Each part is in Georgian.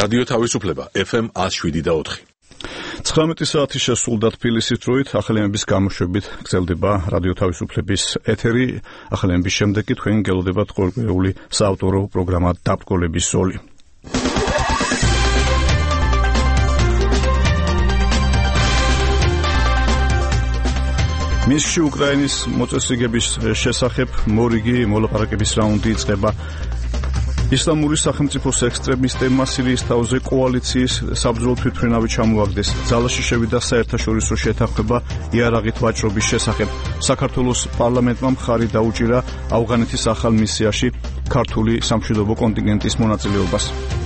რადიო თავისუფლება FM 107.4. 19 საათი შესრულდა თბილისის დროით, ახალიანების გამოშვებით გრძელდება რადიო თავისუფლების ეთერი. ახალიანების შემდეგ კი თქვენ გელოდებათ ყოველკვირეული საავტორო პროგრამა დაბრკოლების ზოლი. მინსკში უკრაინის მოწესრიგების შესახებ მორიგი მოლაპარაკების რაუნდი იწყება. ისლამური სახელმწიფოს ექსტრემისტებმა სირიის თავზე კოალიციის საბრძოლო თვითმფრინავი ჩამოაგდეს. ძალაში შევიდა საერთაშორისო შეთანხმება იარაღით ვაჭრობის შესახებ. საქართველოს პარლამენტმა მხარი დაუჭირა ავღანეთის ახალ მისიაში ქართული სამშვიდობო კონტინგენტის მონაწილეობას.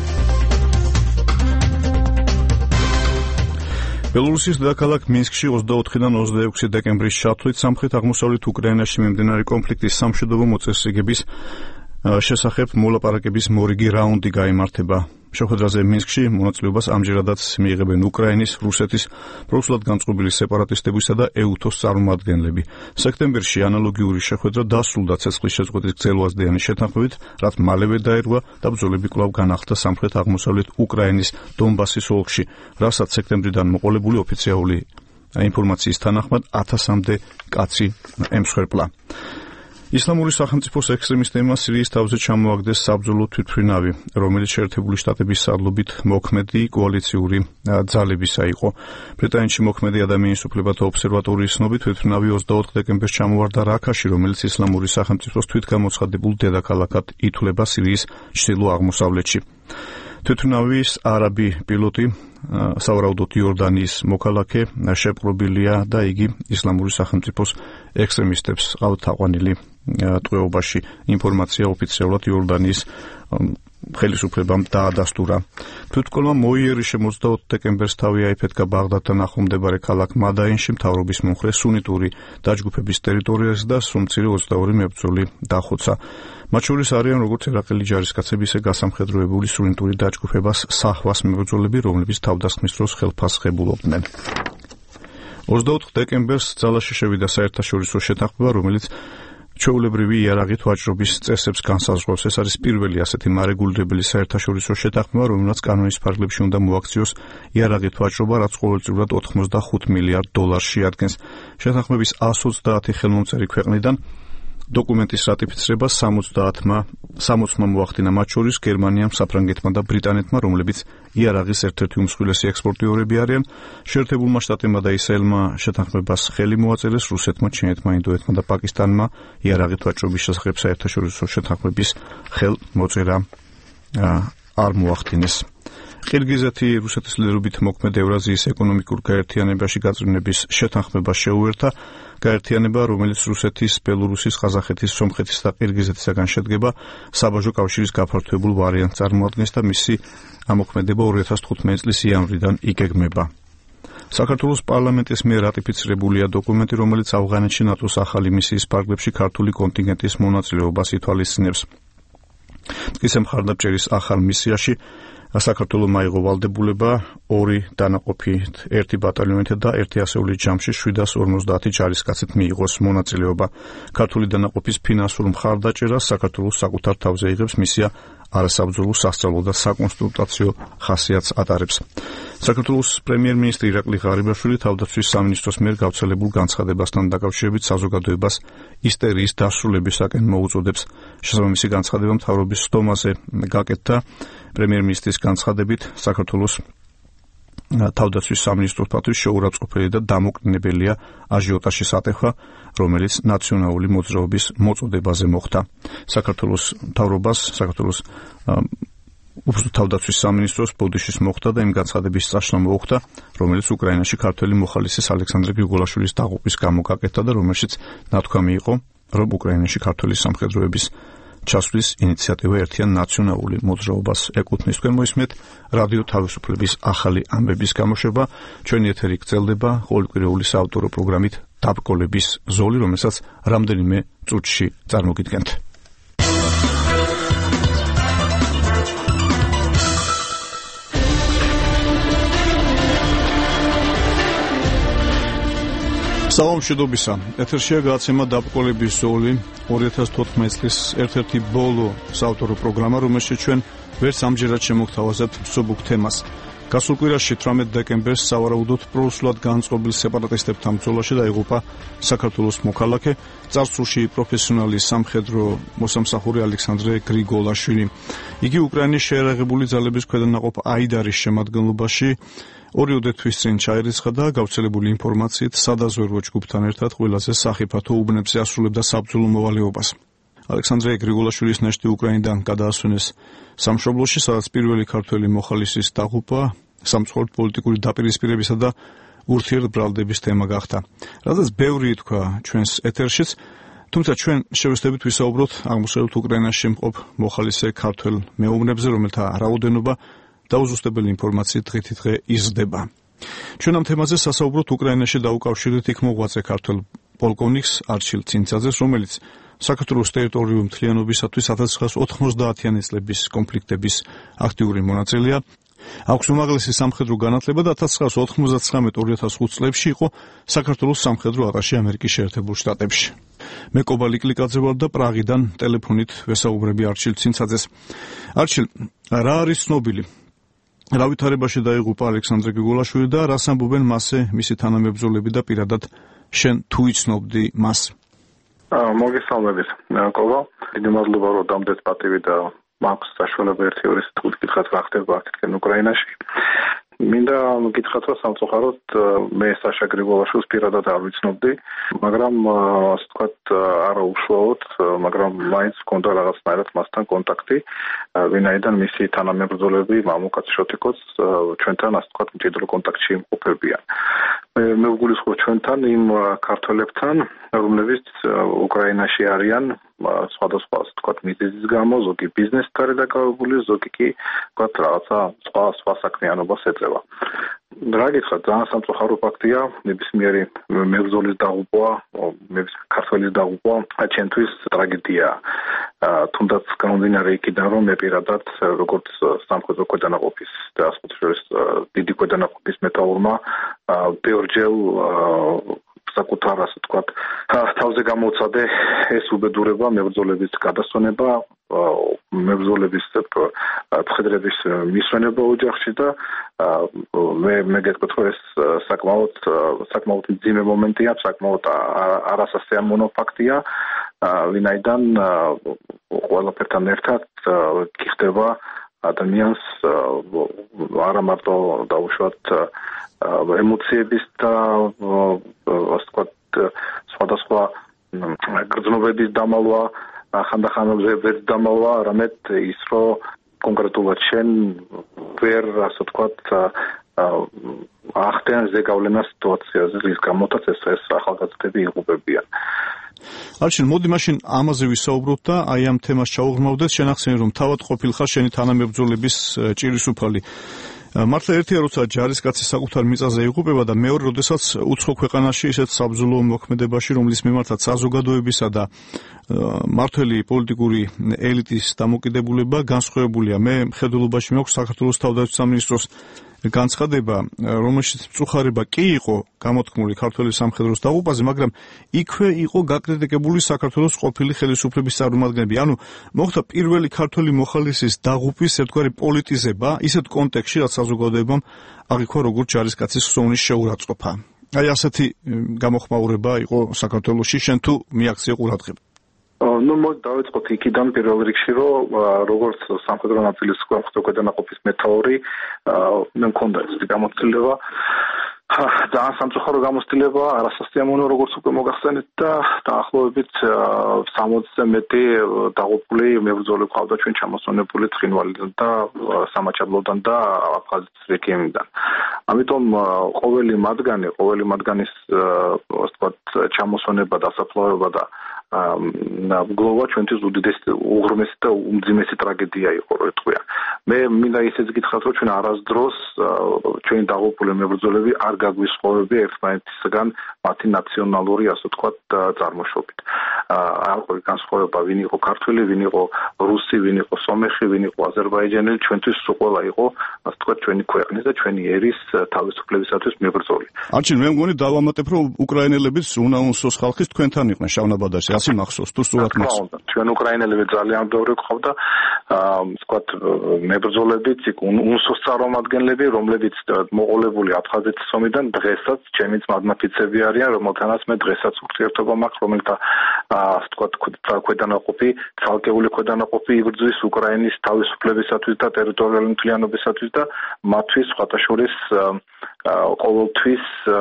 ბელორუსის დედაქალაქ მინსკში 24-დან 26 დეკემბრის ჩათვლით სამხრეთ-აღმოსავლეთ უკრაინაში მიმდინარე კონფლიქტის სამშვიდობო მოწესრიგების შესახებ მოლაპარაკების მორიგი რაუნდი გაიმართება. შეხვედრაზე მინსკში მონაწილეობას ამჯერადაც მიიღებენ უკრაინის, რუსეთის, პროსულად განწყობილი სეპარატისტებისა და ეუთოს წარმომადგენლები. სექტემბერში ანალოგიური შეხვედრა დასრულდა ცეცხლის შეწყვეტის გრძელვადიანი შეთანხმებით, რაც მალევე დაერგვა და ბრძოლები კვლავ განახლდა სამხრეთ-აღმოსავლეთ უკრაინის დონბასის ოლქში, რასაც სექტემბრიდან მოყოლებული ოფიციალური ინფორმაციის თანახმად 1000-მდე კაცი ემსხვერპლა. ისლამური სახელმწიფოს ექსტრემისტებმა სირიის თავზე ჩამოაგდეს საბრძოლო თვითმფრინავი, რომელიც შეერთებული შტატების სარდლობით მოქმედი კოალიციური ძალებისა იყო. ბრიტანეთში მოქმედი ადამიანის უფლებათა ობსერვატორიის ცნობით თვითმფრინავი 24 დეკემბერს ჩამოვარდა რაქაში, რომელიც ისლამური სახელმწიფოს თვითგამოცხადებულ დედაქალაქად ითვლება სირიის ჩრდილო-აღმოსავლეთში. თვითმფრინავის არაბი პილოტი, სავარაუდოდ იორდანიის მოქალაქე, შეპყრობილია და იგი ისლამური სახელმწიფოს ექსტრემისტებს ყავთ თაყვანილი ტყვეობაში. ინფორმაცია ოფიციალურად იორდანიის ხელისუფლებამ დაადასტურა. თვითმკვლელმა მოიერიშე 24 დეკემბერს თავი აიფეთქა ბაღდადთან ახლომდებარე ქალაქ მადაინში მთავრობის მომხრე სუნიტური დაჯგუფების ტერიტორიაზე და სულ-მცირე 22 მებრძოლი დახოცა. მათ შორის არიან როგორც ერაყელი ჯარისკაცები, ისე გასამხედროებული სუნიტური დაჯგუფებას საჰვას მებრძოლები, რომლებიც თავდასხმის დროს ხელფასხებულობდნენ. 24 დეკემბერს ძალაში შევიდა საერთაშორისო შეთანხმება, რომელიც ჩვეულებრივი იარაღით ვაჭრობის წესებს განსაზღვრავს. ეს არის პირველი ასეთი მარეგულირებელი საერთაშორისო შეთანხმება, რომელსაც კანონის ფარგლებში უნდა მოაქციოს იარაღით ვაჭრობა, რაც ყოველწლიურად 85 მილიარდ დოლარს შეადგენს. შეთანხმების 130 ხელმომწერი ქვეყნიდან დოკუმენტის რატიფიცირება 60-მა მოახდინა, მათ შორის გერმანიამ, საფრანგეთმა და ბრიტანეთმა, რომლებიც იარაღის ერთ-ერთი უმსხვილესი ექსპორტიორები არიან. შეერთებულმა შტატებმა და ისრაელმა შეთანხმებას ხელი მოაწერეს, რუსეთმა, ჩინეთმა, ინდოეთმა და პაკისტანმა იარაღით ვაჭრობის შესახებ საერთაშორისო შეთანხმების ხელმოწერა არ მოახდინეს. ყირგიზეთი რუსეთის ლიდერობით მოქმედ ევრაზიის ეკონომიკურ გაერთიანებაში გაწევრიანების შეთანხმება შეუერთა. გაერთიანება, რომელიც რუსეთის, ბელორუსის, ყაზახეთის, სომხეთის და ყირგიზეთისაგან შედგება, საბაჟო კავშირის გაფართოებულ ვარიანტს წარმოადგენს და მისი ამოქმედება 2015 წლის იანვრიდან იგეგმება. საქართველოს პარლამენტის მიერ რატიფიცირებულია დოკუმენტი, რომელიც ავღანეთში ნატოს ახალი მისიის ფარგლებში ქართული კონტინგენტის მონაწილეობას ითვალისწინებს. მტკიცე მხარდამჭერის ახალ მისიაში საქართველოს აიღო ვალდებულება 2 დანაყოფით, 1 ბატალიონით და 1 ასეულის ჯამში 750 ჯარისკაცით მიიღოს მონაწილეობა. ქართული დანაყოფის ფინანსურ მხარდაჭერას საქართველოს საკუთარ თავზე იღებს, მისია არასაბრძოლო, სასწავლო და საკონსულტაციო ხასიათს ატარებს. საქართველოს პრემიერ-მინისტრი ირაკლი ღარიბაშვილი თავდაცვის სამინისტროს მიერ გავრცელებულ განცხადებასთან დაკავშირებით საზოგადოებას ისტერიის დასრულებისაკენ მოუწოდებს. შესაბამისი განცხადება მთავრობის სხდომაზე გაკეთდა. პრემიერ-მინისტრის განცხადებით საქართველოს თავდაცვის სამინისტროს პატივს შეურაცხყოფელი და დამოკნინებელია აჟიოტაჟის ატეხვა, რომელიც ნაციონალური მოძრაობის მოწოდებაზე მოხდა. საქართველოს მთავრობას, საქართველოს თავდაცვის სამინისტროს ბოდიშის მოხდა და იმ განცხადების წაშლა მოუხდა, რომელიც უკრაინაში ქართველი მოხალისის ალექსანდრე გრიგოლაშვილის დაღუპვის გამო გაკეთდა და რომელშიც ნათქვამი იყო, რომ უკრაინაში ქართველი სამხედროების ჩასვლის ინიციატივა ერთიან ნაციონალური მოძრაობას ეკუთვნის. თქვენ მოისმენთ რადიო თავისუფლების ახალი ამბების გამოშვება. ჩვენი ეთერი გრძელდება ყოველკვირეული საავტორო პროგრამით დაბრკოლების ზოლი, რომელსაც რამდენიმე წუთში წარმოგიდგენთ. მშვიდობისა. ეთერშია გადაცემა დაბრკოლების ზოლი 2014 წლის ერთ-ერთი ბოლო საავტორო პროგრამა, რომელშიც ჩვენ ვერც ამჯერად შემოგთავაზებთ მსუბუქ თემას. გასულ კვირაში 18 დეკემბერს სავარაუდოდ პროუსულად განწყობილ სეპარატისტებთან ბრძოლაში დაიღუპა საქართველოს მოქალაქე, წარსულში პროფესიონალი სამხედრო მოსამსახური ალექსანდრე გრიგოლაშვილი. იგი უკრაინის შეერაღებული ძალების ქვედანაყოფ აიდარის შემადგენლობაში 2 თვის წინ ჩაირიცხა და გავრცელებული ინფორმაციით სადაზვერვო ჯგუფთან ერთად ყველაზე სახიფათო უბნებზე ასრულებდა საბრძოლო მოვალეობას. ალექსანდრე გრიგოლაშვილის ნეშტი უკრაინიდან გადაასვენეს სამშობლოში, სადაც პირველი ქართველი მოხალისის დაღუპვა სამწუხაროდ პოლიტიკური დაპირისპირებისა და ურთიერთბრალდების თემა გახდა. რადგან ბევრი თქვა ჩვენს ეთერშიც, თუმცა ჩვენ შევეცდებით ვისაუბროთ აღმოსავლეთ უკრაინაში მყოფ მოხალისე ქართველ მეუბნებზე, რომელთა რაოდენობა დაუზუსტებელი ინფორმაციით დღითიდღე იზრდება. ჩვენ ამ თემაზე სასაუბროთ უკრაინაში დაუკავშირეთ იქ მოღვაწე ქართველ პოლკოვნიკს არჩილ ცინცაძეს, რომელიც საქართველოს ტერიტორიული მთლიანობისათვის 1990-იანი წლების კონფლიქტების აქტიური მონაწილეა. აქვს უმაღლესი სამხედრო განათლება და 1999-2005 წლებში იყო საქართველოს სამხედრო ატაშე ამერიკის შეერთებულ შტატებში. მე კობალი კლიკაძე ვარ და პრაღიდან ტელეფონით ვესაუბრები არჩილ ცინცაძეს. არჩილ, რა არის ცნობილი? რა ვითარებაში დაიღუპა ალექსანდრე გრიგოლაშვილი და რას ამბობენ მასზე მისი თანამებრძოლები და პირადად შენ თუ იცნობდი მას? მოგესალმებით, კობა. დიდი მადლობა, რომ დამდეთ პატივი და მაქვს საშუალება 1-2 სიტყვით გითხრათ რა ხდება აქეთკენ უკრაინაში. მინდა გითხრათ, რომ სამწუხაროდ მე საშა გრიგოლაშვილს პირადად არ ვიცნობდი, მაგრამ ასე ვთქვათ, არა უშუალოდ, მაგრამ მაინც მქონდა რაღაცნაირად მასთან კონტაქტი, ვინაიდან მისი თანამებრძოლები მამუკაც შოტიკოც ჩვენთან ასე ვთქვათ მჭიდრო კონტაქტში იმყოფებიან. მე ვგულისხმობ ჩვენთან იმ ქართველებთან, რომლებიც უკრაინაში არიან სხვადასხვა ასე ვთქვათ მიზეზის გამო, ზოგი ბიზნესით არის დაკავებული, ზოგი კი ვთქვათ რაღაცა სხვა საქმიანობას ეწევა. რა გითხრათ, ძალიან სამწუხარო ფაქტია, ნებისმიერი მებრძოლის დაღუპვა, ქართველის დაღუპვა ჩვენთვის ტრაგედია. თუნდაც გამომდინარე იქიდან, რომ მე პირადად როგორც სამხედრო ქვედანაყოფის და ასე შორის დიდი ქვედანაყოფის მეტალურმა ბევრჯერ საკუთარ ასე ვთქვათ თავზე გამოვცადე ეს უბედურება, მებრძოლების გადასვენება, მებრძოლების მხედრების მისვენება ოჯახში და მე გეტყვით, რომ ეს საკმაოდ მძიმე მომენტია, საკმაოდ არასასიამოვნო ფაქტია, ვინაიდან ყველაფერთან ერთად კი ხდება ადამიანს არა მარტო დაუშვათ ემოციების და ასე ვთქვათ სხვადასხვა გრძნობების დამალვა, ხანდახან ვერც დამალვა, არამედ ის, რომ კონკრეტულად შენ ვერ ასე ვთქვათ ახდენ ზეგავლენას სიტუაციაზე, რის გამოთაც ეს ახალგაზრდები იღუპებიან. არჩილ, მოდი მაშინ ამაზე ვისაუბროთ და აი ამ თემას ჩაუღრმავდეთ. შენ ახსენე, რომ თავად ყოფილხარ შენი თანამებრძოლების ჭირისუფალი. მართლა ერთია, როცა ჯარისკაცი საკუთარ მიწაზე იღუპება და მეორე, როდესაც უცხო ქვეყანაში ისეთ საბრძოლო მოქმედებაში, რომლის მიმართაც საზოგადოებისა და მართველი პოლიტიკური ელიტის დამოკიდებულება განსხვავებულია. მე მხედველობაში მაქვს საქართველოს თავდაცვის სამინისტროს განცხადება, რომელშიც მწუხარება კი იყო გამოთქმული ქართველი სამხედროს დაღუპვაზე, მაგრამ იქვე იყო გაკრიტიკებული საქართველოს ყოფილი ხელისუფლების წარმომადგენლები. ანუ მოხდა პირველი ქართველი მოხალისის დაღუპვის ერთგვარი პოლიტიზება, ისეთ კონტექსტში, რაც საზოგადოებამ აღიქვა როგორც ჯარისკაცის ხსოვნის შეურაცხყოფა. აი ასეთი გამოხმაურება იყო საქართველოში, შენ თუ მიაქციე ყურადღება? მოდი დავიწყოთ იქიდან პირველ რიგში, რომ როგორც სამხედრო ნაწილის სამხედრო ქვედანაყოფის მეთაური მე მქონდა ეს გამოცდილება, ძალიან სამწუხარო გამოცდილება, არასასიამოვნო როგორც უკვე მოგახსენეთ და დაახლოებით 60-ზე მეტი დაღუპული მებრძოლი ყავდა ჩვენ ჩამოსვენებული ცხინვალიდან და სამაჩაბლოდან და აფხაზეთის რეგიონიდან. ამიტომ ყოველი მათგანის ასე ვთქვათ ჩამოსვენება, დასაფლავება და გლოვა ჩვენთვის უდიდესი, უღრმესი და უმძიმესი ტრაგედია იყო, რო ეთქვია. მე მინდა ისიც გითხრათ, რომ ჩვენ არასდროს ჩვენი დაღუპული მებრძოლები არ გაგვისხოვებია ერთმანეთისგან მათი ნაციონალური, ასე ვთქვათ, წარმოშობით. არ ყო განსხვავება ვინ იყო ქართველი, ვინ იყო რუსი, ვინ იყო სომეხი, ვინ იყო აზერბაიჯანელი, ჩვენთვის ყველა იყო ასე ვთქვათ ჩვენი ქვეყნის და ჩვენი ერის თავისუფლებისათვის მებრძოლი. არჩილ მე მგონი დავამატებ რომ უკრაინელებიც უნაუნსოს ხალხის თქვენთან იყვნენ შავნაბადაში, ასე მახსოვს თუ სულად მახსოვს. ჩვენ უკრაინელები ძალიან ბევრი გყავდა ვთქვათ მებრძოლებიც იქ უნსოს წარმომადგენლები, რომლებიც მოყოლებული აფხაზეთის ომიდან დღესაც ჩემი ძმადმაფიცები არიან, რომელთანაც მე დღესაც ურთიერთობა მაქვს, რომელთა ასე ვთქვათ ქვედანაყოფი, ცალკეული ქვედანაყოფი იგრძვის უკრაინის თავისუფლებისათვის და ტერიტორიული მთლიანობისათვის და მათთვის სხვათაშორის ყოველთვის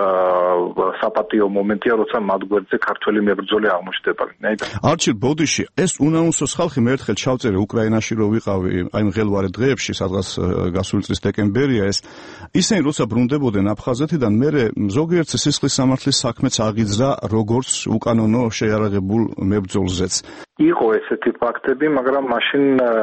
საპატიო მომენტია, როცა მათ გვერდზე ქართველი მებრძოლი აღმოჩნდება. არჩილ ბოდიში ეს უნაუნსოს ხალხი მე ერთხელ ჩავწერე უკრაინაში რო ვიყავი, აი მღელვარე დღეებში, სადღაც გასული წლის დეკემბერია ეს. ისინი როცა ბრუნდებოდნენ აფხაზეთიდან, მე ზოგიერთ სისხლის სამართლის საქმეც აღიძრა როგორც უკანონო შეიარაღებულ მებრძოლზეც. იყო ესეთი ფაქტები, მაგრამ მაშინ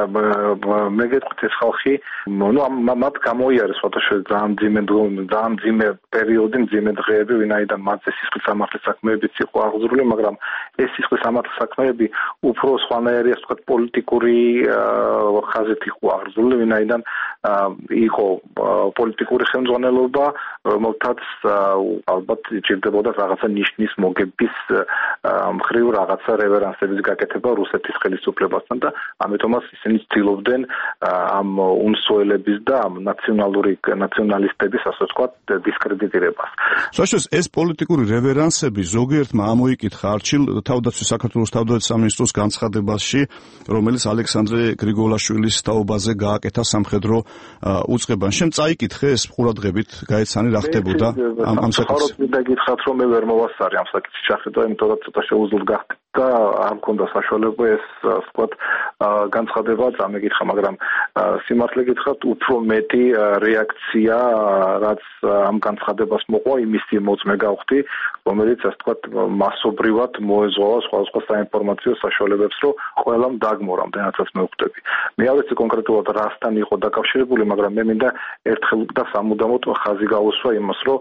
მე გეტყვით ეს ხალხი, მათ გამოიარეს ფოტოშოპი ძალიან მძიმე პერიოდი, მძიმე დღეები, ვინაიდან მათზე სისხლის სამართლის საქმეებიც იყო აღძრული, მაგრამ ეს სისხლის სამართლის საქმეები უფრო სხვანაირი, ასე ვთქვათ, პოლიტიკური ხაზით იყო აღძრული, ვინაიდან იყო პოლიტიკური ხელმძღვანელობა, რომელთაც ალბათ ჭირდებოდა რაღაცა ნიშნის მოგების მხრივ რაღაცა რევერანსების გაკეთება რუსეთის ხელისუფლებასთან და ამიტომაც ისინი ცდილობდნენ ამ უნსოელების და ამ ნაციონალისტების ასე ვთქვათ დისკრედიტირებას. საშუალო ეს პოლიტიკური რევერანსები ზოგიერთმა ამოიკითხა არჩილ თავდაცვის საქართველოს თავდაცვის სამინისტროს განცხადებაში, რომელიც ალექსანდრე გრიგოლაშვილის თაობაზე გააკეთა სამხედრო უწყებამ. შენ წაიკითხე ეს ყურადღებით გაეცანი რა ხდებოდა ამ საკითხში? მე გითხრათ რომ მე ვერ მოვასწარი ამ საკითხში ჩახედა, იმიტომ რომ ცოტა შეუძლო გახდა და არ მქონდა საშუალება ეს ვთქვათ განცხადება წამეკითხა, მაგრამ სიმართლე გითხრათ უფრო მეტი რეაქცია რაც ამ განცხადებას მოყვა იმისი მოწმე გავხდი, რომელიც ასე ვთქვათ მასობრივად მოეზღავა სხვადასხვა საინფორმაციო საშუალებებს, რომ ყველამ დაგმო რამდენადაც მე ვხვდები. მე არ ვიცი კონკრეტულად რასთან იყო დაკავშირებული, მაგრამ მე მინდა ერთხელ და სამუდამოდ ხაზი გავუსვა იმას, რომ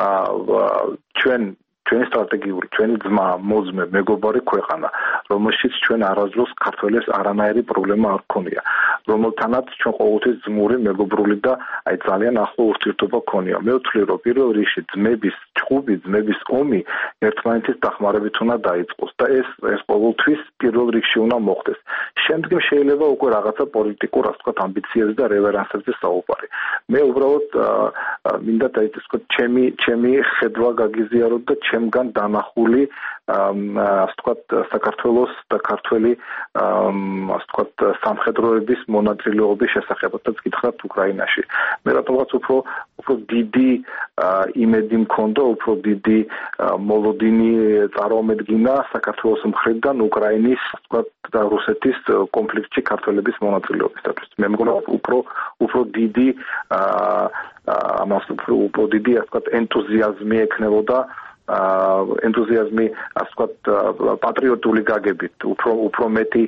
ჩვენი სტრატეგიული, ჩვენი ძმა, მოძმე, მეგობარი ქვეყანა, რომელშიც ჩვენ არასდროს ქართველებს არანაირი პრობლემა არ გქონია, რომელთანაც ჩვენ ყოველთვის ძმური, მეგობრული და აი ძალიან ახლო ურთიერთობა გქონია. მე ვთვლი, რომ პირველ რიგში ძმების ჭუბი, ძმების ომი ერთმანეთის დახმარებით უნდა დაიწყოს და ეს ყოველთვის პირველ რიგში უნდა მოხდეს. შემდგომ შეიძლება უკვე რაღაცა პოლიტიკურ, ასე ვთქვათ, ამბიციებზე და რევერანსებზე საუბარი. მე უბრალოდ მინდა დაიწყოთ ჩემი ხედვა გაგიზიაროთ და ჩემგან დანახული ასე ვთქვათ საქართველოს და ქართველი ასე ვთქვათ სამხედროების მონაწილეობის შესახებაც გითხრათ უკრაინაში. მე რატომღაც უფრო დიდი იმედი მქონდა, უფრო დიდი მოლოდინი წარმოედგინა საქართველოს მხრიდან უკრაინის ასე ვთქვათ და რუსეთის კონფლიქტში ქართველების მონაწილეობისათვის. მე მგონია უფრო დიდი ამას უფრო დიდი ასე ვთქვათ ენთუზიაზმი ექნებოდა ენთუზიაზმი ასე ვთქვათ პატრიოტული გაგებით, უფრო მეტი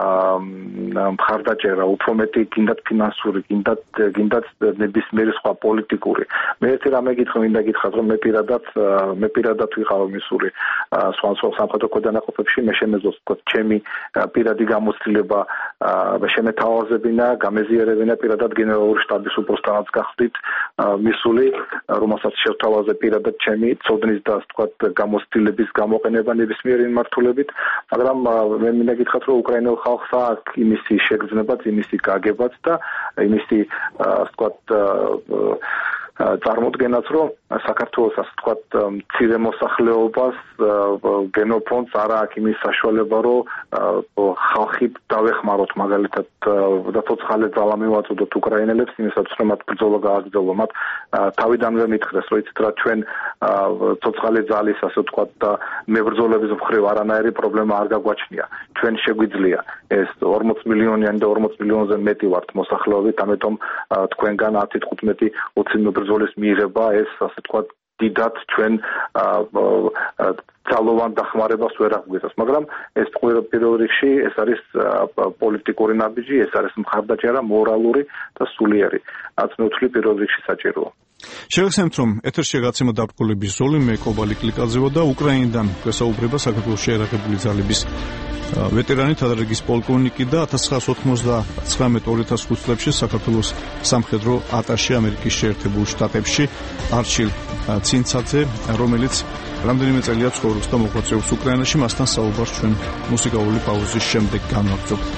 მხარდაჭერა, უფრო მეტი გინდათ ფინანსური, გინდათ ნებისმიერი სხვა პოლიტიკური. მე ერთი რამე მინდა გითხრათ, რომ მე პირადად ვიყავ მისული სხვა სამხედრო ქვედანაყოფებში, მე შემეძლოს ვთქვათ ჩემი პირადი გამოცდილება შემეთავაზებინა, გამეზიარებინა პირადად გენერალური შტაბის უპროსტანაც გახდით მისული, რომელსაც შევთავაზე პირადად ჩემი ცოდნის და ვთქვათ გამოცდილების გამოყენება ნებისმიერი მიმართულებით, მაგრამ მე მინდა გითხრათ, რომ უკრაინელ ხალხს აქვს იმისი შეგრძნებაც, იმისი გაგებაც და იმისი ვთქვათ წარმოდგენაც, რომ საქართველოს ასე ვთქვათ მცირე მოსახლეობას გენოფონდს არ აქვს იმის საშუალება, რომ ხალხი დავეხმაროთ მაგალითად და ცოცხალე ძალა მივაწოდოთ უკრაინელებს, იმისათვის რომ მათ ბრძოლა გააგრძელო, მათ თავიდანვე მითხრეს, რომ იცით რა ჩვენ ცოცხალე ძალის ასე ვთქვათ და მებრძოლების მხრივ არანაირი პრობლემა არ გაგვაჩნია. ჩვენ შეგვიძლია ეს 40 მილიონიანი და 40 მილიონზე მეტი ვართ მოსახლეობით, ამიტომ თქვენგან 10-15-20 მებრძოლის მიღება ეს ასე ვთქვათ დიდად ჩვენ ძალოვან დახმარებას ვერ აღვიძებს, მაგრამ ეს პირველ რიგში ეს არის პოლიტიკური ნაბიჯი, ეს არის მხარდაჭერა მორალური და სულიერი. რაც მე ვთვლი პირველ რიგში საჭიროა. შეგახსენებთ, რომ ეთერში გაცემა დაბრკოლების ზოლი მე კობალი კლიკაძევა და უკრაინიდან გვესაუბრება საქართველოს შეიარაღებული ძალების ვეტერანი თადარიგის პოლკოვნიკი და 1999-2005 წლებში საქართველოს სამხედრო ატაშე ამერიკის შეერთებულ შტატებში არჩილ ცინცაძე, რომელიც რამდენიმე წელია ცხოვრობს და მოღვაწეობს უკრაინაში, მასთან საუბარს ჩვენ მუსიკალური პაუზის შემდეგ განვაგრძობთ.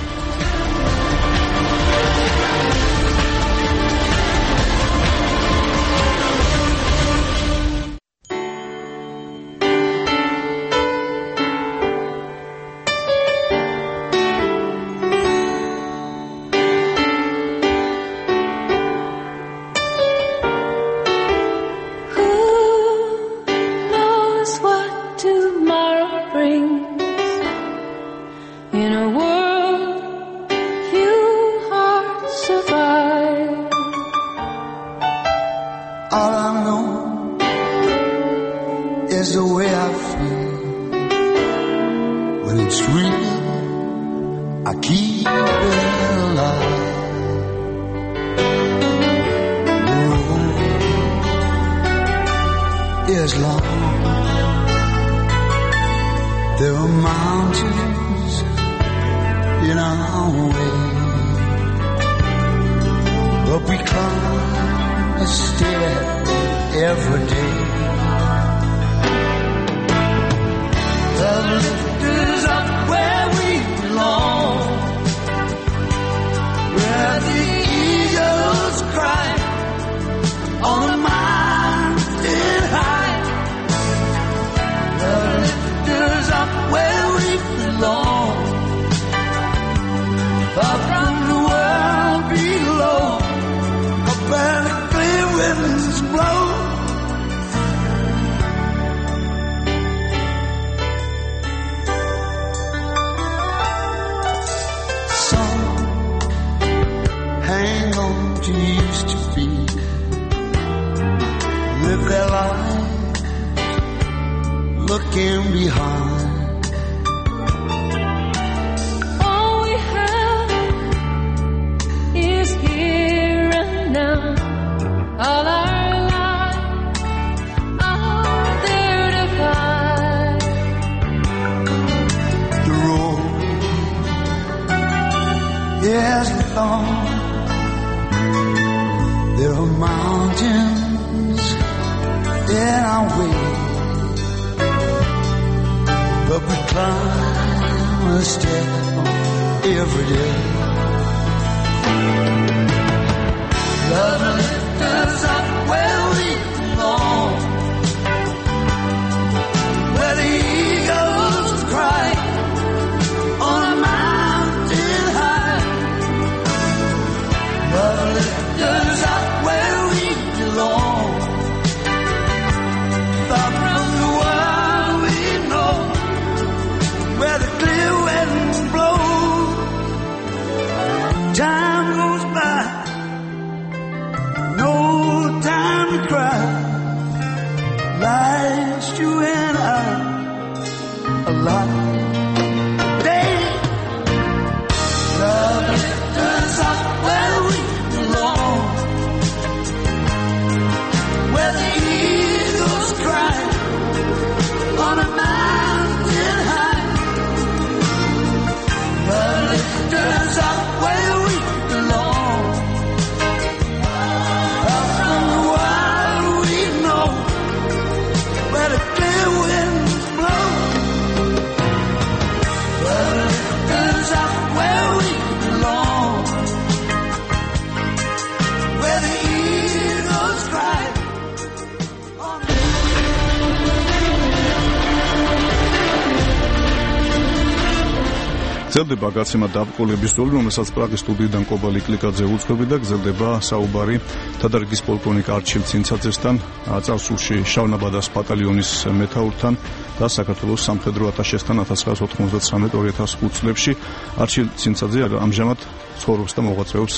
გრძელდება გაცემა დაბრკოლების ზოლი, რომელსაც პრაღის სტუდიიდან კობალი კლიკაძე უძღვები და გრძელდება საუბარი თადარიგის პოლკოვნიკ არჩილ ცინცაძესთან, წარსულში შავნაბადას ბატალიონის მეთაურთან და საქართველოს სამხედრო ატაშესთან 1999-2005 წლებში. არჩილ ცინცაძე ამჟამად ცხოვრობს და მოღვაწეობს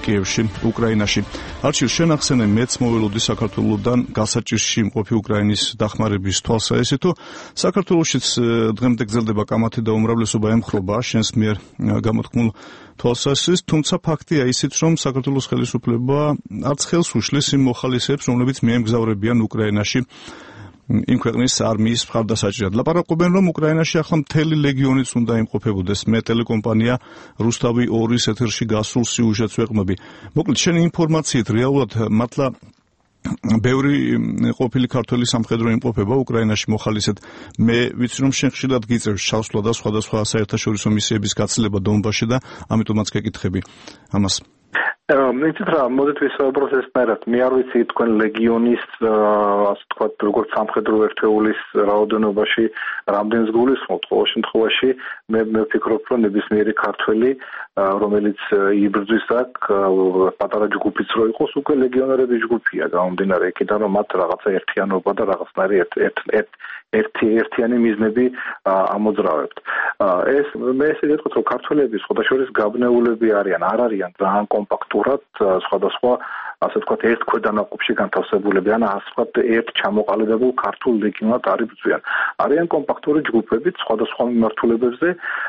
კიევში, უკრაინაში. არჩილ, შენ ახსენე, მეც მოველოდი საქართველოსდან გასაჭირში მყოფი უკრაინის დახმარების თვალსაჩინო, თუ საქართველოშიც დღემდე გრძელდება კამათი და უმრავლესობა ემხრობა შენს მიერ გამოთქმულ თვალსაჩინოს, თუმცა ფაქტია ისიც, რომ საქართველოს ხელისუფლება არც ხელს უშლის იმ მოხალისეებს, რომლებიც მიემგზავრებიან უკრაინაში იმ ქვეყნის არმიის მხარდასაჭრად. ლაპარაკობენ, რომ უკრაინაში ახლა მთელი ლეგიონიც უნდა იმყოფებოდეს. მე ტელეკომპანია რუსთავი 2-ის ეთერში გასულ სიუჟეტს ვეყმები. მოკლედ, შენი ინფორმაციით რეალურად მართლა ბევრი ყოფილი ქართველი სამხედრო იმყოფება უკრაინაში მოხალისედ. მე ვიცი, რომ შენ ხშირად გიწევს ჩასვლა და სხვადასხვა საერთაშორისო მისიების გაცილება დონბასში და ამიტომაც გეკითხები ამას. იცით რა, მოდით ვისაუბროთ ესნაირად. მე არ ვიცი თქვენ ლეგიონის, ასე ვთქვათ, როგორც სამხედრო ერთეულის რაოდენობაში რამდენს გულისხმობთ. ყოველ შემთხვევაში მე ვფიქრობ, რომ ნებისმიერი ქართველი, რომელიც იბრძვის აქ, პატარა ჯგუფიც რო იყოს, უკვე ლეგიონერების ჯგუფია, გამომდინარე იქიდან, რომ მათ რაღაცა ერთიანობა და რაღაცნაირი ერთიანი მიზნები ამოძრავებთ. მე ესე ვიტყვით, რომ ქართველები სხვადასხვა გაბნეულები არიან, არ არიან ძალიან კომპაქტურად სხვადასხვა, ასე ვთქვათ, ერთ ქვედანაყოფში განთავსებულები, ან ასე ვთქვათ, ერთ ჩამოყალიბებულ ქართულ ლეგიონად არ იბრძვიან. არიან კომპაქტური ჯგუფებით სხვადასხვა მიმართულებებზე,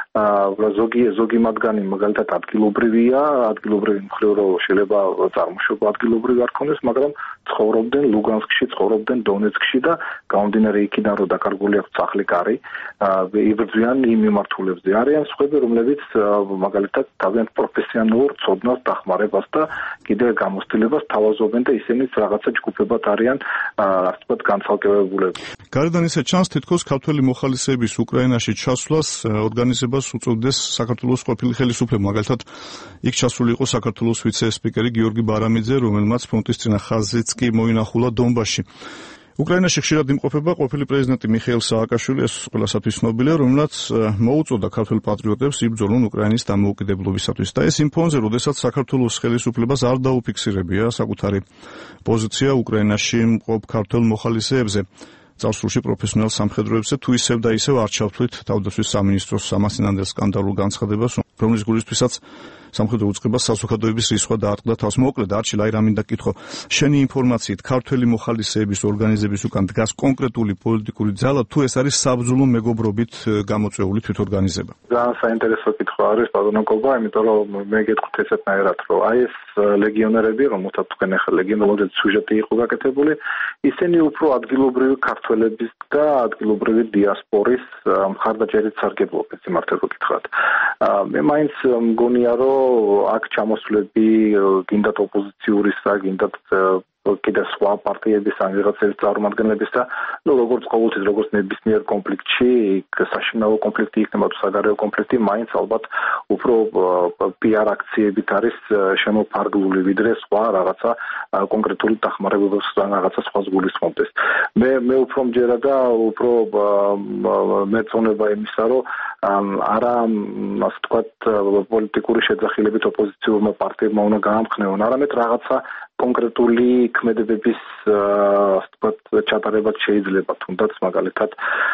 ზოგი მათგანი მაგალითად ადგილობრივია, ადგილობრივი მხრივ რომ შეიძლება წარმოშობა ადგილობრივი არ ქონდეს, მაგრამ ცხოვრობდნენ ლუგანსკში, ცხოვრობდნენ დონეცკში და გამომდინარე იქიდან რომ დაკარგული აქვს სახლი-კარი, იბრძვიან იმ მიმართულებზე. არიან სხვები, რომლებიც მაგალითად თავიანთ პროფესიონალურ ცოდნას დახმარებას და კიდევ გამოცდილებას თავაზობენ და ისინიც რაღაცა ჯგუფებად არიან, ასე ვთქვათ, განცალკევებულები. გარედან ისე ჩანს, თითქოს ქართველი მოხალისეების უკრაინაში ჩასვლას ორგანიზებას უწევდეს საქართველოს ყოფილი ხელისუფლება. მაგალითად, იქ ჩასული იყო საქართველოს ვიცე-სპიკერი გიორგი ბარამიძე, რომელმაც ფრონტისწინა ხაზიც კი მოინახულა დონბასში. უკრაინაში ხშირად იმყოფება ყოფილი პრეზიდენტი მიხეილ სააკაშვილი, ეს ყველასათვის ცნობილია, რომელმაც მოუწოდა ქართველ პატრიოტებს იბრძოლონ უკრაინის დამოუკიდებლობისათვის. და ეს იმ ფონზე, როდესაც საქართველოს ხელისუფლებას არ დაუფიქსირებია საკუთარი პოზიცია უკრაინაში მყოფ ქართველ მოხალისეებზე, წარსულში პროფესიონალ სამხედროებზე, თუ ისევ და ისევ არ ჩავთვლით თავდაცვის სამინისტროს სამასინანდელ სკანდალურ განცხადებას, რომლის გულისთვისაც სამხედრო უწყებას საზოგადოების რისხვა დაარტყდა თავს. მოკლედ, არჩილ, აი რა მინდა გითხო, შენი ინფორმაციით ქართველი მოხალისეების ორგანიზების უკან დგას კონკრეტული პოლიტიკური ძალა, თუ ეს არის საბრძოლო მეგობრობით გამოწვეული თვითორგანიზება? ძალიან საინტერესო კითხვა არის, ბატონო კობა, იმიტომ რომ მე გეტყვით ესეთნაირად, რომ აი ეს ლეგიონერები, რომელთაც თქვენ ახლა ლეგიონერების სიუჟეტი იყო გაკეთებული, ისინი უფრო ადგილობრივი ქართველების და ადგილობრივი დიასპორის მხარდაჭერით სარგებლობენ, სიმართლე რომ გითხრათ. მე მაინც მგონია, რომ აქ ჩამოსვლები გინდათ ოპოზიციურისა, გინდათ კიდე სხვა პარტიების ან ვიღაცების წარმომადგენლების და როგორც ყოველთვის როგორც ნებისმიერ კონფლიქტში, საშინაო კონფლიქტი იქნება თუ საგარეო კონფლიქტი, მაინც ალბათ უფრო PR აქციებით არის შემოფარგლული, ვიდრე სხვა რაღაცა კონკრეტული დახმარებების რაღაცა სხვას გულისხმობდეს. მე უფრო მჯერა და უფრო მეწონება იმისა, რომ არა, ასე ვთქვათ, პოლიტიკური შეძახილებით ოპოზიციურმა პარტიებმა უნდა გაამხნევონ, არამედ რაღაცა კონკრეტული ქმედებების, ასე ვთქვათ, ჩატარებაც შეიძლება, თუნდაც მაგალითად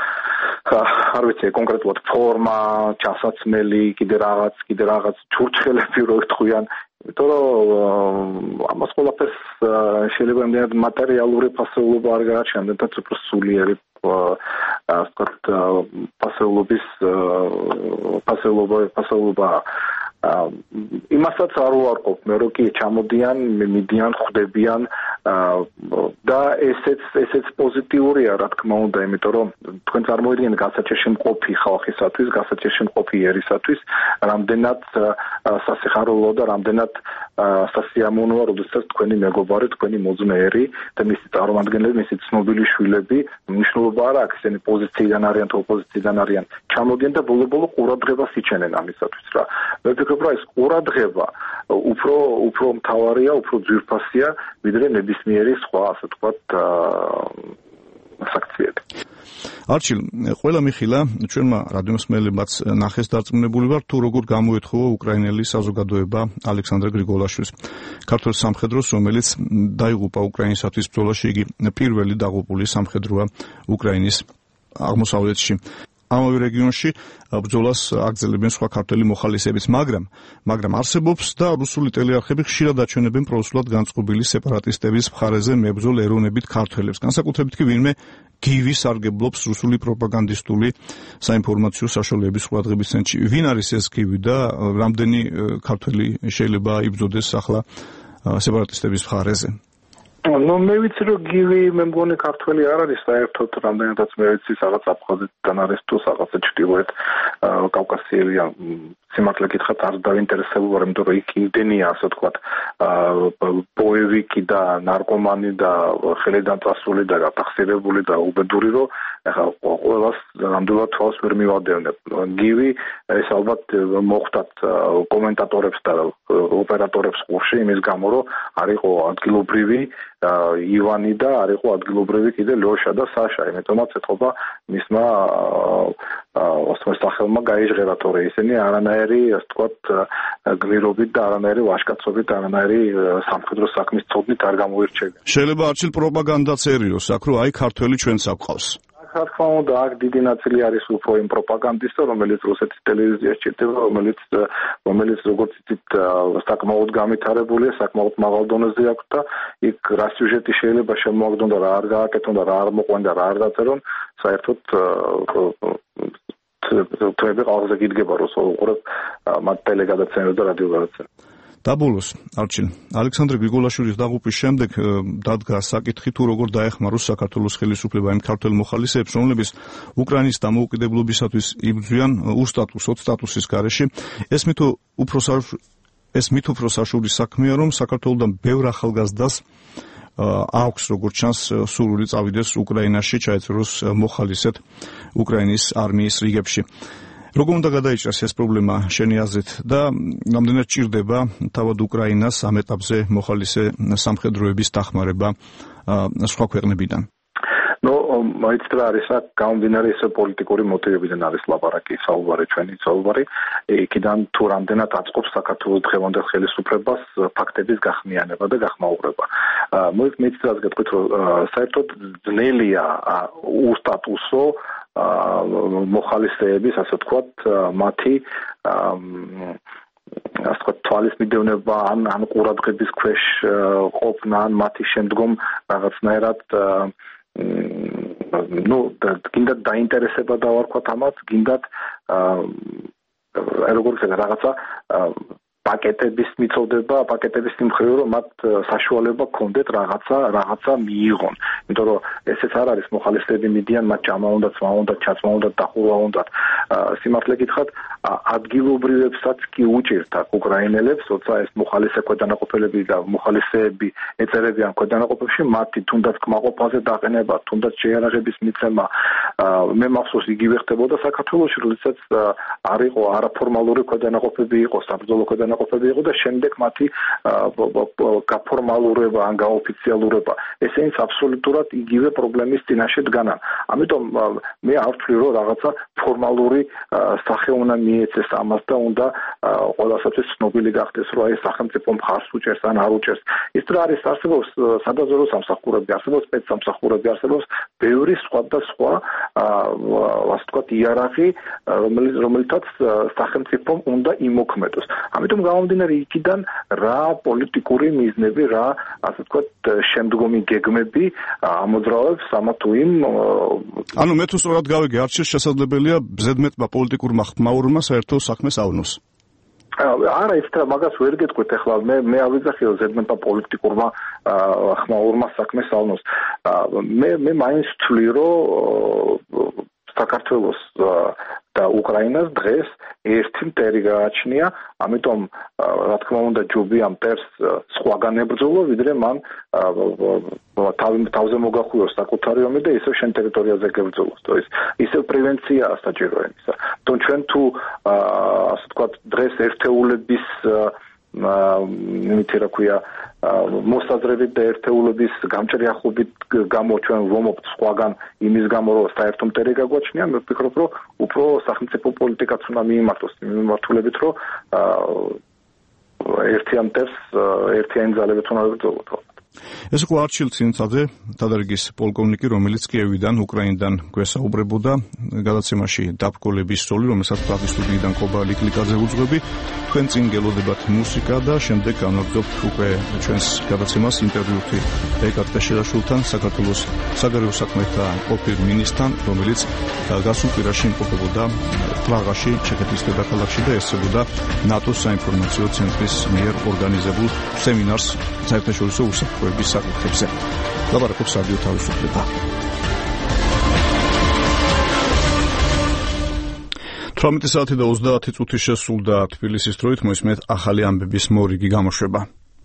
არ ვიცი, კონკრეტულად ფორმა, ჩასაცმელი, კიდე რაღაც ჩურჩხელები რო ეთქვიან, იმიტომ რომ ამას ყველაფერს შეიძლება იმდენად მატერიალური ფასეულობა არ გააჩნია, და უფრო სულიერი ასე ვთქვათ, ფასეულობა იმასაც არ უარყოფ მე, რომ კი ჩამოდიან, მიდიან, ხვდებიან და ესეც პოზიტიურია, რა თქმა უნდა, იმიტომ რომ თქვენ წარმოიდგინეთ გასაჭირში მყოფი ხალხისათვის, გასაჭირში მყოფი ერისათვის, რამდენად სასიხარულო და რამდენად სასიამოვნოა, როდესაც თქვენი მეგობარი, თქვენი მოძმეერი და მისი წარმომადგენლები, მისი ცნობილი შვილები, მნიშვნელობა არ აქვს, ისინი პოზიციიდან არიან თუ ოპოზიციიდან არიან, ჩამოდიან და ბოლო-ბოლო ყურადღებას იჩენენ ამისათვის რა. მე ვფიქრობ, რომ ეს ყურადღება უფრო მთავარია, უფრო ძვირფასია, ვიდრე ნებისმიერი სხვა, ასე ვთქვათ, საქციელი. არჩილ, ყველა მიხილა ჩვენმა რადიომსმენელებმაც ნახეს დარწმუნებული ვარ, თუ როგორ გამოეთხოვა უკრაინელი საზოგადოება ალექსანდრე გრიგოლაშვილს, ქართველ სამხედროს, რომელიც დაიღუპა უკრაინისათვის ბრძოლაში. იგი პირველი დაღუპული სამხედროა უკრაინის აღმოსავლეთში. ამავე რეგიონში ბრძოლას აგრძელებენ სხვა ქართველი მოხალისეებიც, მაგრამ არსებობს და რუსული ტელეარხები ხშირად აჩვენებენ პროსულად განწყობილი სეპარატისტების მხარეზე მებრძოლ ეროვნებით ქართველებს. განსაკუთრებით კი ვინმე გივი სარგებლობს რუსული პროპაგანდისტული საინფორმაციო საშუალებების ყურადღების ცენტრში. ვინ არის ეს გივი და რამდენი ქართველი შეიძლება იბრძოდეს ახლა სეპარატისტების მხარეზე? მე ვიცი რომ გივი მე მგონი ქართველი არ არის საერთოდ რამდენადაც მე ვიცი რაღაც აფხაზეთიდან არის თუ რაღაცა ჩრდილოეთ კავკასიელია სიმართლე გითხრათ არ დავინტერესებული ვარ იმიტომ რომ იქ იმდენია ასე ვთქვათ ბოევიკი და ნარკომანი და ხელიდან წასული და გაფახსირებული და უბედური რომ ახლა ყველას ნამდვილად თვალს ვერ მივადევნებ გივი ეს ალბათ მოხდათ კომენტატორებს და ოპერატორებს ყურში იმის გამო რომ არისო ადგილობრივი ივანი და არისო ადგილობრივი კიდე ლოშა და საშა იმიტომაც ეთქობა მისმა სახელმა გაიჟღერა თორე ისინი არანაირი ასე ვთქვათ გმირობით და არანაირი ვაჟკაცობით არანაირი სამხედრო საქმის ცოდნით არ გამოირჩევიან შეიძლება არჩილ პროპაგანდაცერიოს აქ რომ აი ქართველი ჩვენც აქვს რა თქმა უნდა აქ დიდი ნაწილი არის უფრო იმ პროპაგანდისტო რომელიც რუსეთის ტელევიზიაში ჭირდება რომელიც როგორც იცით საკმაოდ განვითარებულია საკმაოდ მაღალ დონეზე აქვს და იქ რა სიუჟეტი შეიძლება შემოაგდონ და რა არ გააკეთონ და რა არ მოყვენ და რა არ დაწერონ საერთოდ თვეები ყალხზე გიდგება რომ უყურებ მათ ტელეგადაცემებს და რადიო გადაცემებს და ბოლოს არჩილ ალექსანდრე გრიგოლაშვილის დაღუპვის შემდეგ დადგა საკითხი თუ როგორ დაეხმარო საქართველოს ხელისუფლება იმ ქართველ მოხალისეებს რომლებიც უკრაინის დამოუკიდებლობისათვის იბრძვიან უსტატუსო სტატუსის გარეშე ეს მით უფრო საშუალო საქმეა რომ საქართველოსთან ბევრ ახალგაზრდას აქვს როგორც ჩანს სურვილი წავიდეს უკრაინაში ჩაეწეროს მოხალისედ უკრაინის არმიის რიგებში როგორ უნდა გადაიჭრას ეს პრობლემა შენი აზრით და რამდენად ჭირდება თავად უკრაინას ამ ეტაპზე მოხალისე სამხედროების დახმარება სხვა ქვეყნებიდან მაინც რა არის აქ გამომდინარე ისე პოლიტიკური მოტივებიდან არის ლაპარაკი საუბარი ჩვენი საუბარი იქიდან თუ რამდენად აწყობს საქართველოს დღევანდელ ხელისუფლებას ფაქტების გახმიანება და გახმაურება მოიც რაც გეტყვით რომ საერთოდ ძნელია უსტატუსო მოხალისეების ასე ვთქვათ მათი ასე ვთქვათ თვალის მიდევნება ან ყურადღების ქვეშ ყოფნა ან მათი შემდგომ რაღაცნაირად გინდათ დაინტერესება დავარქვათ ამათ გინდათ როგორ ვთქვა რაღაცა პაკეტების მიწოდება, პაკეტების მიმხრივ რომ მათ საშუალება ქონდეთ რაღაცა მიიღონ. იმიტომ რომ ესეც არ არის მოხალისეები მიდიან, მათ ჭამა უნდა, წვა უნდა, ჩაცმა უნდა, დახურვა უნდა. სიმართლე გითხრათ, ადგილობრივებსაც კი უჭირთ აქ უკრაინელებს, როცა ეს მოხალისე ქვედანაყოფელები და მოხალისეები ეწერებიან ქვედანაყოფებში, მათი თუნდაც კმაყოფაზე დაყენება, თუნდაც შეიარაღების მიცემა. მე მახსოვს იგივე ხდებოდა საქართველოში, როდესაც არ იყო არაფორმალური ქვედანაყოფები იყო, საბრძოლო ქვედანაყოფები იყო და შემდეგ მათი გაფორმალურება ან გაოფიციალურება ესენიც აბსოლუტურად იგივე პრობლემის წინაშე დგანან. ამიტომ მე არ ვთვლი რომ რაღაცა ფორმალური სახე უნდა მიეცეს ამას და უნდა ყველასათვის ცნობილი გახდეს რომ აი სახელმწიფო მხარს უჭერს ან არ უჭერს. ის რა არის არსებობს სადაზვერვო სამსახურები, არსებობს სპეცსამსახურები, არსებობს ბევრი სხვა ასე ვთქვათ იარაღი რომელთაც სახელმწიფომ უნდა იმოქმედოს. ამიტომ გამომდინარე იქიდან რა პოლიტიკური მიზნები, რა ასე ვთქვათ შემდგომი გეგმები ამოძრავებს ამა თუ იმ ანუ მე თუ სწორად გავიგე, არჩილ შესაძლებელია ზედმეტმა პოლიტიკურმა ხმაურმა საერთო საქმეს ავნოს. არა, ის რა მაგას ვერ გეტყვით ახლა მე არ ვიძახი რომ ზედმეტმა პოლიტიკურმა ხმაურმა საქმეს ავნოს. მე მაინც ვთვლი რომ საქართველოს და უკრაინას დღეს ერთი მტერი გააჩნია, ამიტომ რა თქმა უნდა ჯობია მტერს სხვაგან ებრძოლო, ვიდრე მან თავზე მოგახუიოს საკუთარი ომი და ისევ შენ ტერიტორიაზე გებრძოლოს. ისევ პრევენციაა საჭირო იმისა. თუმცა ჩვენ თუ ასე ვთქვათ დღეს ერთეულების იმითი რა ქვია მოსაზრებით და ერთეულების გამჭრიახობით გამო ჩვენ ვომობთ სხვაგან იმის გამო რომ საერთო მტერი გაგვაჩნია მე ვფიქრობ რომ უფრო სახელმწიფო პოლიტიკაც უნდა მიიმართოს მიმართულებით რომ ერთიან მტერს ერთიანი ძალებით უნდა ვიბრძოლოთ. ეს იყო არჩილ ცინცაძე, დადარიგის პოლკოვნიკი, რომელიც კიევიდან, უკრაინიდან გვესაუბრებოდა გადაცემაში დაბკოლების სოლი, რომელსაც პრაღის სტუდიიდან კობა ლიკლიკაძე უძღვები. თქვენ წინ გელოდებათ მუსიკა და შემდეგ განვაგრძობთ უკვე ჩვენს გადაცემას ინტერვიუთი ეკა ტყეშელაშვილთან, საქართველოს საგარეო საქმეთა ყოფილ მინისტრთან, რომელიც გასულ კვირაში იმყოფებოდა პრაღაში, ჩეხეთის დედაქალაქში და ესწრებოდა ნატოს საინფორმაციო ცენტრის მიერ ორგანიზებულ სემინარს საერთაშორისო უსაფრთხოების საკითხებზე. ლაპარაკობს რადიო თავისუფლება. 18 საათი და 30 წუთი შესულდა თბილისის დროით, მოისმენთ ახალი ამბების მორიგი გამოშვება.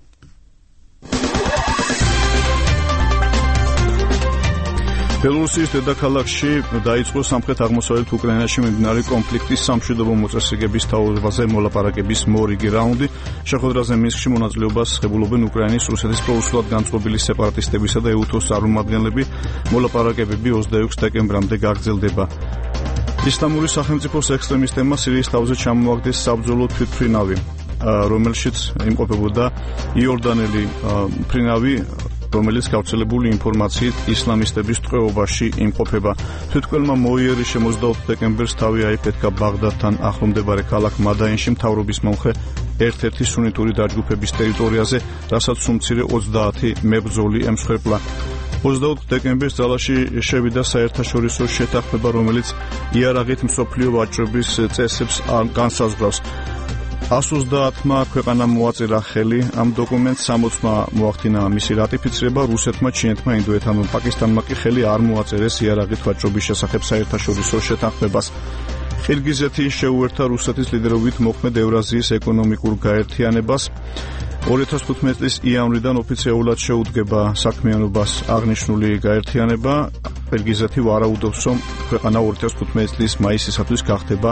ბელორუსიის დედაქალაქში დაიწყო სამხრეთ-აღმოსავლეთ უკრაინაში მიმდინარე კონფლიქტის სამშვიდობო მოწესრიგების თაობაზე მოლაპარაკების მორიგი რაუნდი. შეხვედრაზე მინსკში მონაწილეობას ღებულობენ უკრაინის, რუსეთის პრორუსულად განწყობილი სეპარატისტებისა და ეუთოს წარმომადგენლები. მოლაპარაკებები 26 დეკემბრამდე გაგრძელდება. ისლამური სახელმწიფოს ექსტრემისტებმა სირიის თავზე ჩამოაგდეს საბრძოლო თვითმფრინავი, რომელშიც იმყოფებოდა იორდანელი მფრინავი, რომელიც გავრცელებული ინფორმაციით ისლამისტების ტყვეობაში იმყოფება. თვითმკვლელმა მოიერის 24 დეკემბერს თავი აიფეთქა ბაღდადთან ახლომდებარე ქალაქ მადაინში მთავრობის მომხრე ერთ-ერთი სუნიტური დაჯგუფების ტერიტორიაზე, რასაც უმცირე 30 მებრძოლი ემსხვერპლა. 24 დეკემბერს ძალაში შევიდა საერთაშორისო შეთანხმება, რომელიც იარაღით მსოფლიო ვაჭრობის წესებს განსაზღვრავს. 130-მა ქვეყანამ მოაწერა ხელი ამ დოკუმენტს, 60-მა მოახდინა მისი რატიფიცირება, რუსეთმა, ჩინეთმა, ინდოეთმა და პაკისტანმა კი ხელი არ მოაწერეს იარაღით ვაჭრობის შესახებ საერთაშორისო შეთანხმებას. ყირგიზეთი შეუერთა რუსეთის ლიდერობით მოქმედ ევრაზიის ეკონომიკურ გაერთიანებას. 2015 წლის იანვრიდან ოფიციალურად შეუდგება საქმიანობას აღნიშნული გაერთიანება. ყირგიზეთი ვარაუდობს, რომ ქვეყანა 2015 წლის მაისისათვის გახდება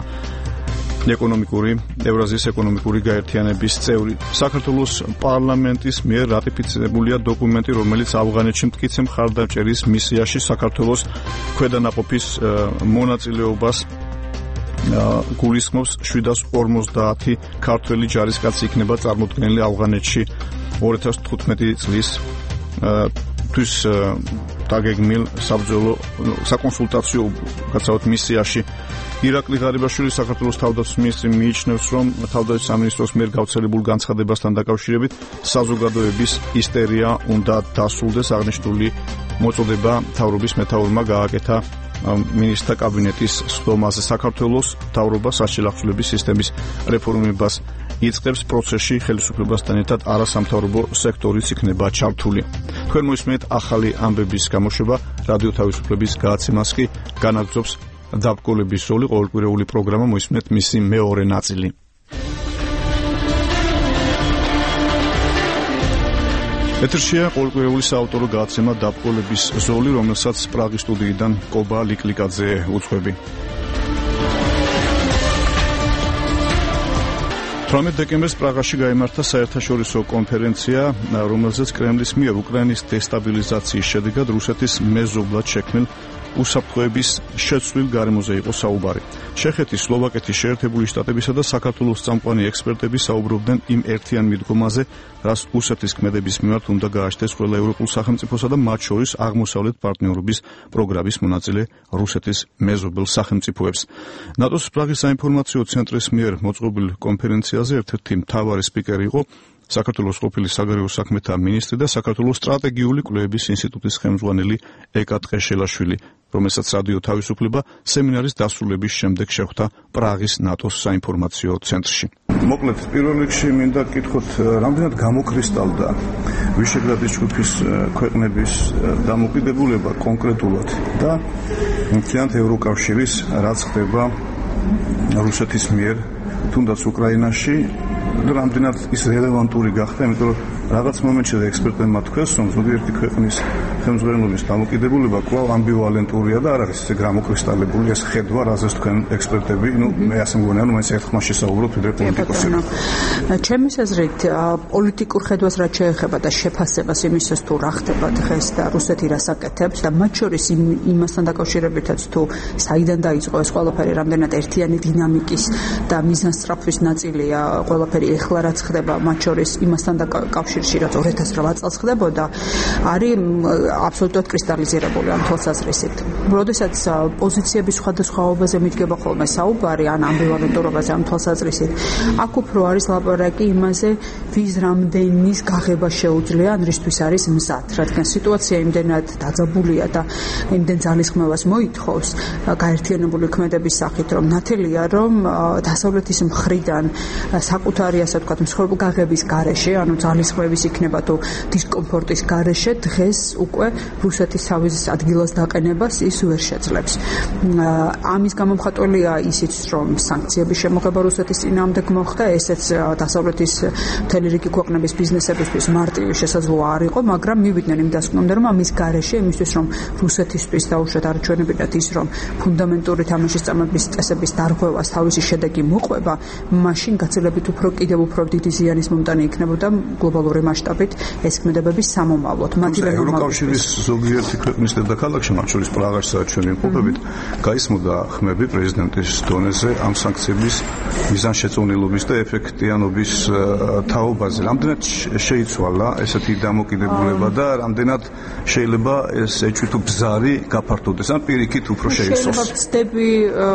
ევრაზიის ეკონომიკური გაერთიანების წევრი. საქართველოს პარლამენტის მიერ რატიფიცირებულია დოკუმენტი, რომელიც ავღანეთში მტკიცე მხარდამჭერის მისიაში საქართველოს ქვედანაყოფის მონაწილეობას გულისხმობს. 750 ქართველი ჯარისკაცი იქნება წარმოდგენილი ავღანეთში 2015 წლის თვის დაგეგმილ საბრძოლო საკონსულტაციო გაცავთ მისიაში. ირაკლი ღარიბაშვილი საქართველოს თავდაცვის მინისტრი მიიჩნევს, რომ თავდაცვის სამინისტროს მიერ გავრცელებულ განცხადებასთან დაკავშირებით საზოგადოების ისტერია უნდა დასრულდეს. აღნიშნული მოწოდება მთავრობის მეთაურმა გააკეთა მინისტრთა კაბინეტის სხდომაზე. საქართველოს მთავრობა სასჯელახსოვრების სისტემის რეფორმებას იწყებს. პროცესში ხელისუფლებასთან ერთად არასამთავრობო სექტორიც იქნება ჩართული. თქვენ მოისმენთ ახალი ამბების გამოშვება. რადიო თავისუფლების გადაცემას კი განაგრძობს დაბკოლების სოლი, ყოველკვირეული პროგრამა, მოისმენთ მისი მეორე ნაწილი. ეთერშია ყოველკვირეული საავტორო გადაცემა დაბკოლების ზოლი, რომელსაც პრაღის სტუდიიდან კობა ლიკლიკაძე უძღვები. 18 დეკემბერს პრაღაში გაიმართა საერთაშორისო კონფერენცია, რომელზეც კრემლის მიერ უკრაინის დესტაბილიზაციის შედეგად რუსეთის მეზობლად შექმნილ უსაფრთხოების შეცვლილ გარემოზე იყო საუბარი. ჩეხეთის, სლოვაკეთის, შეერთებული შტატებისა და საქართველოს წამყვანი ექსპერტები საუბრობდნენ იმ ერთიან მიდგომაზე, რაც რუსეთის ქმედების მიმართ უნდა გააჩნდეს ყველა ევროპულ სახელმწიფოსა და მათ შორის აღმოსავლეთ პარტნიორობის პროგრამის მონაწილე რუსეთის მეზობელ სახელმწიფოებს. ნატოს პრაღის საინფორმაციო ცენტრის მიერ მოწყობილ კონფერენციაზე ერთ-ერთი მთავარი სპიკერი იყო საქართველოს ყოფილი საგარეო საქმეთა მინისტრი და საქართველოს სტრატეგიული კვლევების ინსტიტუტის ხელმძღვანელი ეკა ტყეშელაშვილი, რომელსაც რადიო თავისუფლება სემინარის დასრულების შემდეგ შეხვდა პრაღის ნატოს საინფორმაციო ცენტრში. მოკლედ, პირველ რიგში მინდა გკითხოთ, რამდენად გამოკრისტალდა ვიშეგრადის ჯგუფის ქვეყნების დამოკიდებულება კონკრეტულად და მთლიანად ევროკავშირის რაც ხდება რუსეთის მიერ თუნდაც უკრაინაში და რამდენად ის რელევანტური გახდა, იმიტომ რომ რაღაც მომენტში ექსპერტებმა თქვეს, რომ ზოგიერთი ქვეყნის ხელმძღვანელობის დამოკიდებულება კვლავ ამბივალენტურია და არ არის ესე გამოკრისტალებული ეს ხედვა, რაზეც თქვენ ექსპერტები, მე ასე მგონია, რომ ეს ერთხმას შესაუბროთ ვიდრე პოლიტიკოსები. ჩემის აზრით, პოლიტიკურ ხედვას რაც შეეხება და შეფასებას იმისას თუ რა ხდება დღეს და რუსეთი რას აკეთებს და მათ შორის იმასთან დაკავშირებითაც თუ საიდან დაიწყო ეს ყველაფერი, რამდენად ერთიანი დინამიკის და მიზანსწრაფვის ნაწილია ყველაფერი ეხლა რაც ხდება მათ შორის იმასთან დაკავშირებით კავშირში, რაც 2008 წელს ხდებოდა, არის აბსოლუტურად კრისტალიზირებული ამ თვალსაზრისით. როდესაც პოზიციების სხვადასხვაობაზე მიდგება ხოლმე საუბარი, ან ამბივალენტურობაზე ამ თვალსაზრისით, აქ უფრო არის ლაპარაკი იმაზე, ვის რამდენის გაღება შეუძლია, ან რისთვის არის მზად, რადგან სიტუაცია იმდენად დაძაბულია და იმდენ ძალისხმევას მოითხოვს გაერთიანებული ქმედების სახით, რომ ნათელია, რომ დასავლეთის მხრიდან საკუთარი, ასე ვთქვათ, მსხვერპლ გაღების გარეშე, ანუ ძალისხმევის იქნება თუ დისკომფორტის გარეშე, დღეს უკვე რუსეთის თავის ადგილას დაყენებას ის ვერ შეძლებს. ამის გამომხატველია ისიც, რომ სანქციების შემოღება რუსეთის წინააღმდეგ მოხდა, ესეც დასავლეთის მთელი რიგი ქვეყნების ბიზნესებისთვის მარტივი შესაძლოა არ იყო, მაგრამ მივიდნენ იმ დასკვნამდე, რომ ამის გარეშე იმისთვის, რომ რუსეთისთვის დაუშვათ არჩევნებიდან ის, რომ ფუნდამენტური თამაშის წამების წესების დარღვევას თავისი შედეგი მოყვება, მაშინ გაცილებით კიდევ უფრო დიდი ზიანის მომტანი იქნებოდა გლობალური მასშტაბით ეს ქმედებების სამომავლოდ. ევროკავშირის ზოგიერთი ქვეყნის დედაქალაქში, მათ შორის პრაღაში, სადაც ჩვენ ვიმყოფებით, გაისმოდა ხმები პრეზიდენტის დონეზე ამ სანქციების მიზანშეწონილობის და ეფექტიანობის თაობაზე. რამდენად შეიცვალა ესეთი დამოკიდებულება და რამდენად შეიძლება ეს ეჭვი თუ ბზარი გაფართოვდეს, ან პირიქით უფრო შეიცვალოს? ვცდები,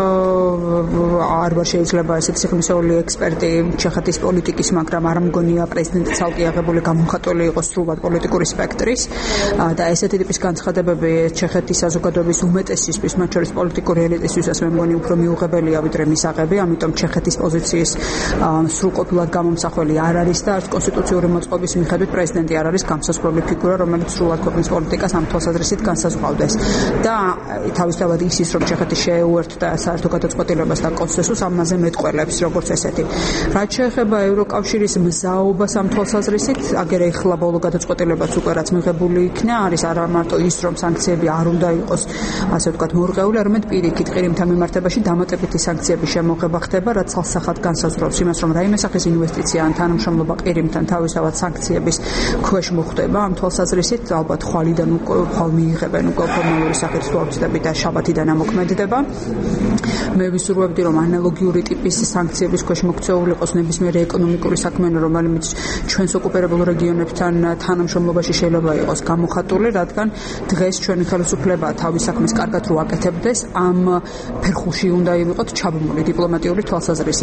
არ შეიძლება ესეთი სიხმისეული ექსპერტი ჩეხეთის პოლიტიკის, მაგრამ არ მგონია პრეზიდენტი ცალკე აღებული გამომხატველი იყოს სრულად პოლიტიკური სპექტრის და ესეთი ტიპის განცხადებები ჩეხეთის საზოგადოების უმეტესისთვის, მათ შორის პოლიტიკური ელიტისთვის, მე მგონი უფრო მიუღებელია ვიდრე მისაღები, ამიტომ ჩეხეთის პოზიციის სრულყოფილად გამომსახველი არ არის და არც კონსტიტუციური მოწყობის მიხედვით პრეზიდენტი არ არის გამსასწრული ფიგურა, რომელიც სრულად ქვეყნის პოლიტიკას ამ თვალსაზრისით განსაზღვრავდეს. და თავისთავად ის, რომ ჩეხეთი შეეუერთდა საერთო გადაწყვეტილებას და კონსენსუსს ამაზე მეტყველებს, როგორც ესეთი. რაც შეეხება ევროკავშირის მზაობას ამ თვალსაზრისით, აგერ ეხლა ბოლო გადაწყვეტილებაც უკვე რაც მიღებული იქნა, არის არა მარტო ის, რომ სანქციები არ უნდა იყოს, ასე ვთქვათ, მორღეული, არამედ პირიქით ყირიმთან მიმართებაში დამატებითი სანქციების შემოღება ხდება, რაც ცალსახად განსაზღვრავს იმას, რომ რაიმე სახის ინვესტიცია ან თანამშრომლობა ყირიმთან თავისთავად სანქციების ქვეშ მოხდება. ამ თვალსაზრისით ალბათ ხვალიდან ხვალ მიიღებენ უკვე ფორმალური სახით თვალწდები და შაბათიდან ამოქმედდება. მე ვისურვებდი, რომ ანალოგიური ტიპის სანქციების ქვეშ მოქცეული იყოს ნებისმიერი ეკონომიკური საქმიანობა, რომელიც ჩვენს ოკუპირებულ რეგიონებთან თანამშრომლობაში შეიძლება იყოს გამოხატული, რადგან დღეს ჩვენი ხელისუფლება თავის საქმეს კარგად რო აკეთებდეს, ამ ფერხულში უნდა იყოთ ჩაბმული დიპლომატიური თვალსაზრისით.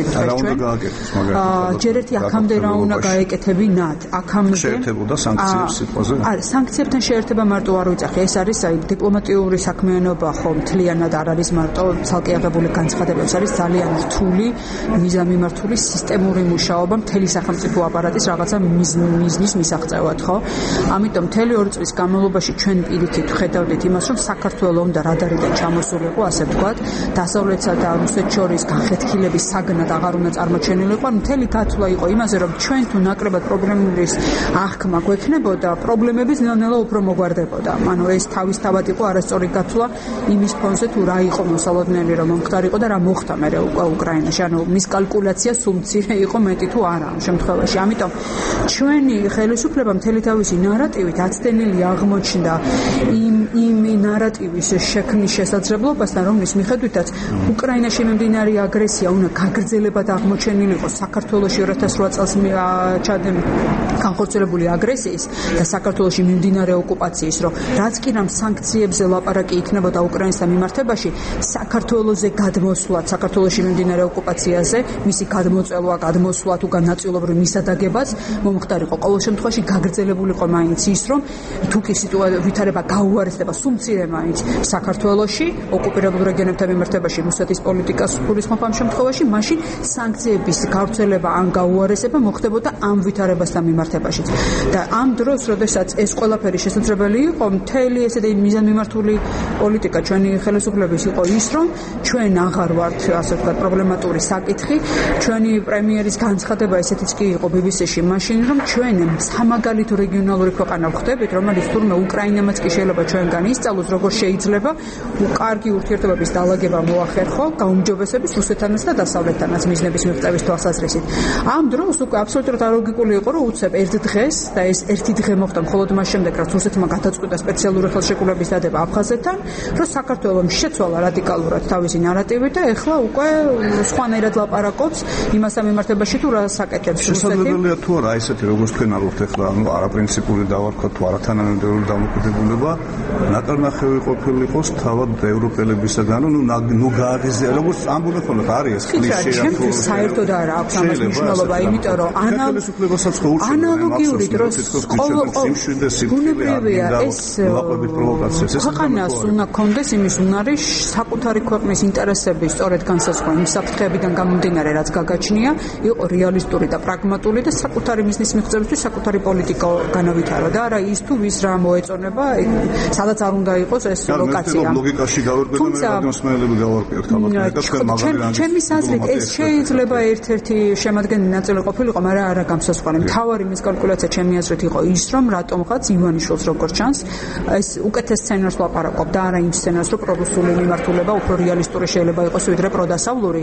ჯერ ერთი აქამდე რა უნდა გაეკეთებინათ, აქამდე შეერთებოდა სანქციებს სიტყვაზე? სანქციებთან შეერთება მარტო არ ვიცახი, ეს არის დიპლომატიური საქმიანობა, ხო, მთლიანად არ არის მარტო ცალკე აღებული განცხადება, ეს არის ძალიან რთული, მიზანმიმართული სისტემური მუშაობა მთელი სახელმწიფო აპარატის რაღაცა მიზნის მისაღწევად, ხო? ამიტომ მთელი 2 წლის განმავლობაში ჩვენ პირიქით ხედავდით იმას, რომ საქართველოს უნდა რადარიდან ჩამოსულიყო, ასე ვთქვათ, დასავლეთსა და რუსეთს შორის განხეთქილების საგნად აღარ უნდა წარმოჩენილიყო, მთელი გათვლა იყო იმაზე, რომ ჩვენ თუ ნაკლებად პრობლემების აღქმა გვექნებოდა, პრობლემების ნელ-ნელა უფრო მოგვარდებოდა. ანუ ეს თავისთავად იყო არასწორი გათვლა იმის ფონზე, თუ რა იყო მოსალოდნელი, რომ მომხდარიყო და რა მოხდა მერე უკვე უკრაინაში. ანუ მის კალკულაცია სულ მცირე იყო მეტი თუ არა ამ შემთხვევაში. ამიტომ ჩვენი ხელისუფლება მთელი თავისი ნარატივით აცდენილი აღმოჩნდა იმ ნარატივის შექმნის შესაძლებლობასთან, რომლის მიხედვითაც უკრაინაში მიმდინარე აგრესია უნდა გაგრძელებად აღმოჩენილიყო საქართველოში 2008 წელს განხორციელებული აგრესიის და საქართველოში მიმდინარე ოკუპაციის, რომ რაც კი რამ სანქციებზე ლაპარაკი იქნებოდა უკრაინასთან მიმართებაში, საქართველოზე გადმოსვლა, საქართველოში მიმდინარე ოკუპაციაზე, მისი გადმოსვლა თუ განაწილობრივ მისადაგებაც მომხდარიყო. ყოველ შემთხვევაში გაგრძელებულიყო მაინც ის, რომ თუ კი ვითარება გაუარესდება სულ მცირე მაინც საქართველოში, ოკუპირებულ რეგიონებთან მიმართებაში რუსეთის პოლიტიკას გულისხმობ ამ შემთხვევაში, მაშინ სანქციების გავრცელება ან გაუარესება მოხდებოდა ამ ვითარებასთან მიმართებაშიც. და ამ დროს, როდესაც ეს ყველაფერი შესაძლებელი იყო, მთელი ესეთი მიზანმიმართული პოლიტიკა ჩვენი ხელისუფლების იყო ის, რომ ჩვენ აღარ ვართ, ასე ვთქვათ, პრობლემატური საკითხი. ჩვენი პრემიერის განცხადება ესეთიც კი იყო BBC-ში მაშინ, რომ ჩვენ სამაგალითო რეგიონალური ქვეყანა ვხდებით, რომელიც თურმე უკრაინამაც კი შეიძლება ჩვენ ჩვენგან ისწავლოს, როგორ შეიძლება კარგი ურთიერთობების დალაგება მოახერხო გაუმჯობესების რუსეთთანაც და დასავლეთთანაც მიზნების მიღწევის თვალსაზრისით. ამ დროს უკვე აბსოლუტურად არალოგიკული იყო, რომ უცებ ერთ დღეს და ეს ერთი დღე მოხდა მხოლოდ მას შემდეგ, რაც რუსეთმა გადაწყვიტა სპეციალური ხელშეკრულების დადება აფხაზეთთან, რომ საქართველოს შეცვალა რადიკალურად თავისი ნარატივი და ეხლა უკვე სხვანაირად ლაპარაკობს იმას ამემართებაში, თუ რა საკეთებს რუსეთი. შესაძლებელია თუ არა ესეთი როგორც თქვენ ალბათ ეხლა არაპრინციპული დავარქვა თუ არათანამედროვე დამოკიდებულება ნაკარნახევი ყოფილიყოს თავად ევროპელებისაგან, ნუ გააღიზია როგორც ამბობენ ხოლმე არის ეს კლიშე. ჩემთვის საერთოდ არ აქვს ამას მნიშვნელობა, იმიტომ რომ ანალოგიური დროს ბუნებრივია ეს ქვეყანას უნდა კონდეს იმის უნარი საკუთარი ქვეყნის ინტერესების სწორედ განსაზღვრა იმ საფრთხეებიდან გამომდინარე, რაც გაგაჩნია, იყო რეალისტური და პრაგმატული და საკუთარი მიზნის მიღწევისთვის საკუთარი პოლიტიკა განავითარო და არა ის თუ ვის რა მოეწონება, სადაც არ უნდა იყოს ეს ლოკაცია. ლოგიკაში გავერკვეთ და მე რადიოსმენელები გავარკვიოთ ალბათ. ჩემის აზრით ეს შეიძლება ერთ-ერთი შემადგენელი ნაწილი ყოფილიყო, მაგრამ არა გამსასხველი. მთავარი მის კალკულაცია ჩემი აზრით იყო ის, რომ რატომღაც ივანიშვილს როგორც ჩანს, ეს უკეთეს სცენარს ლაპარაკობ და არა იმ სცენარს, რომ პრორუსული მიმართულება უფრო რეალისტური შეიძლება იყოს ვიდრე პროდასავლური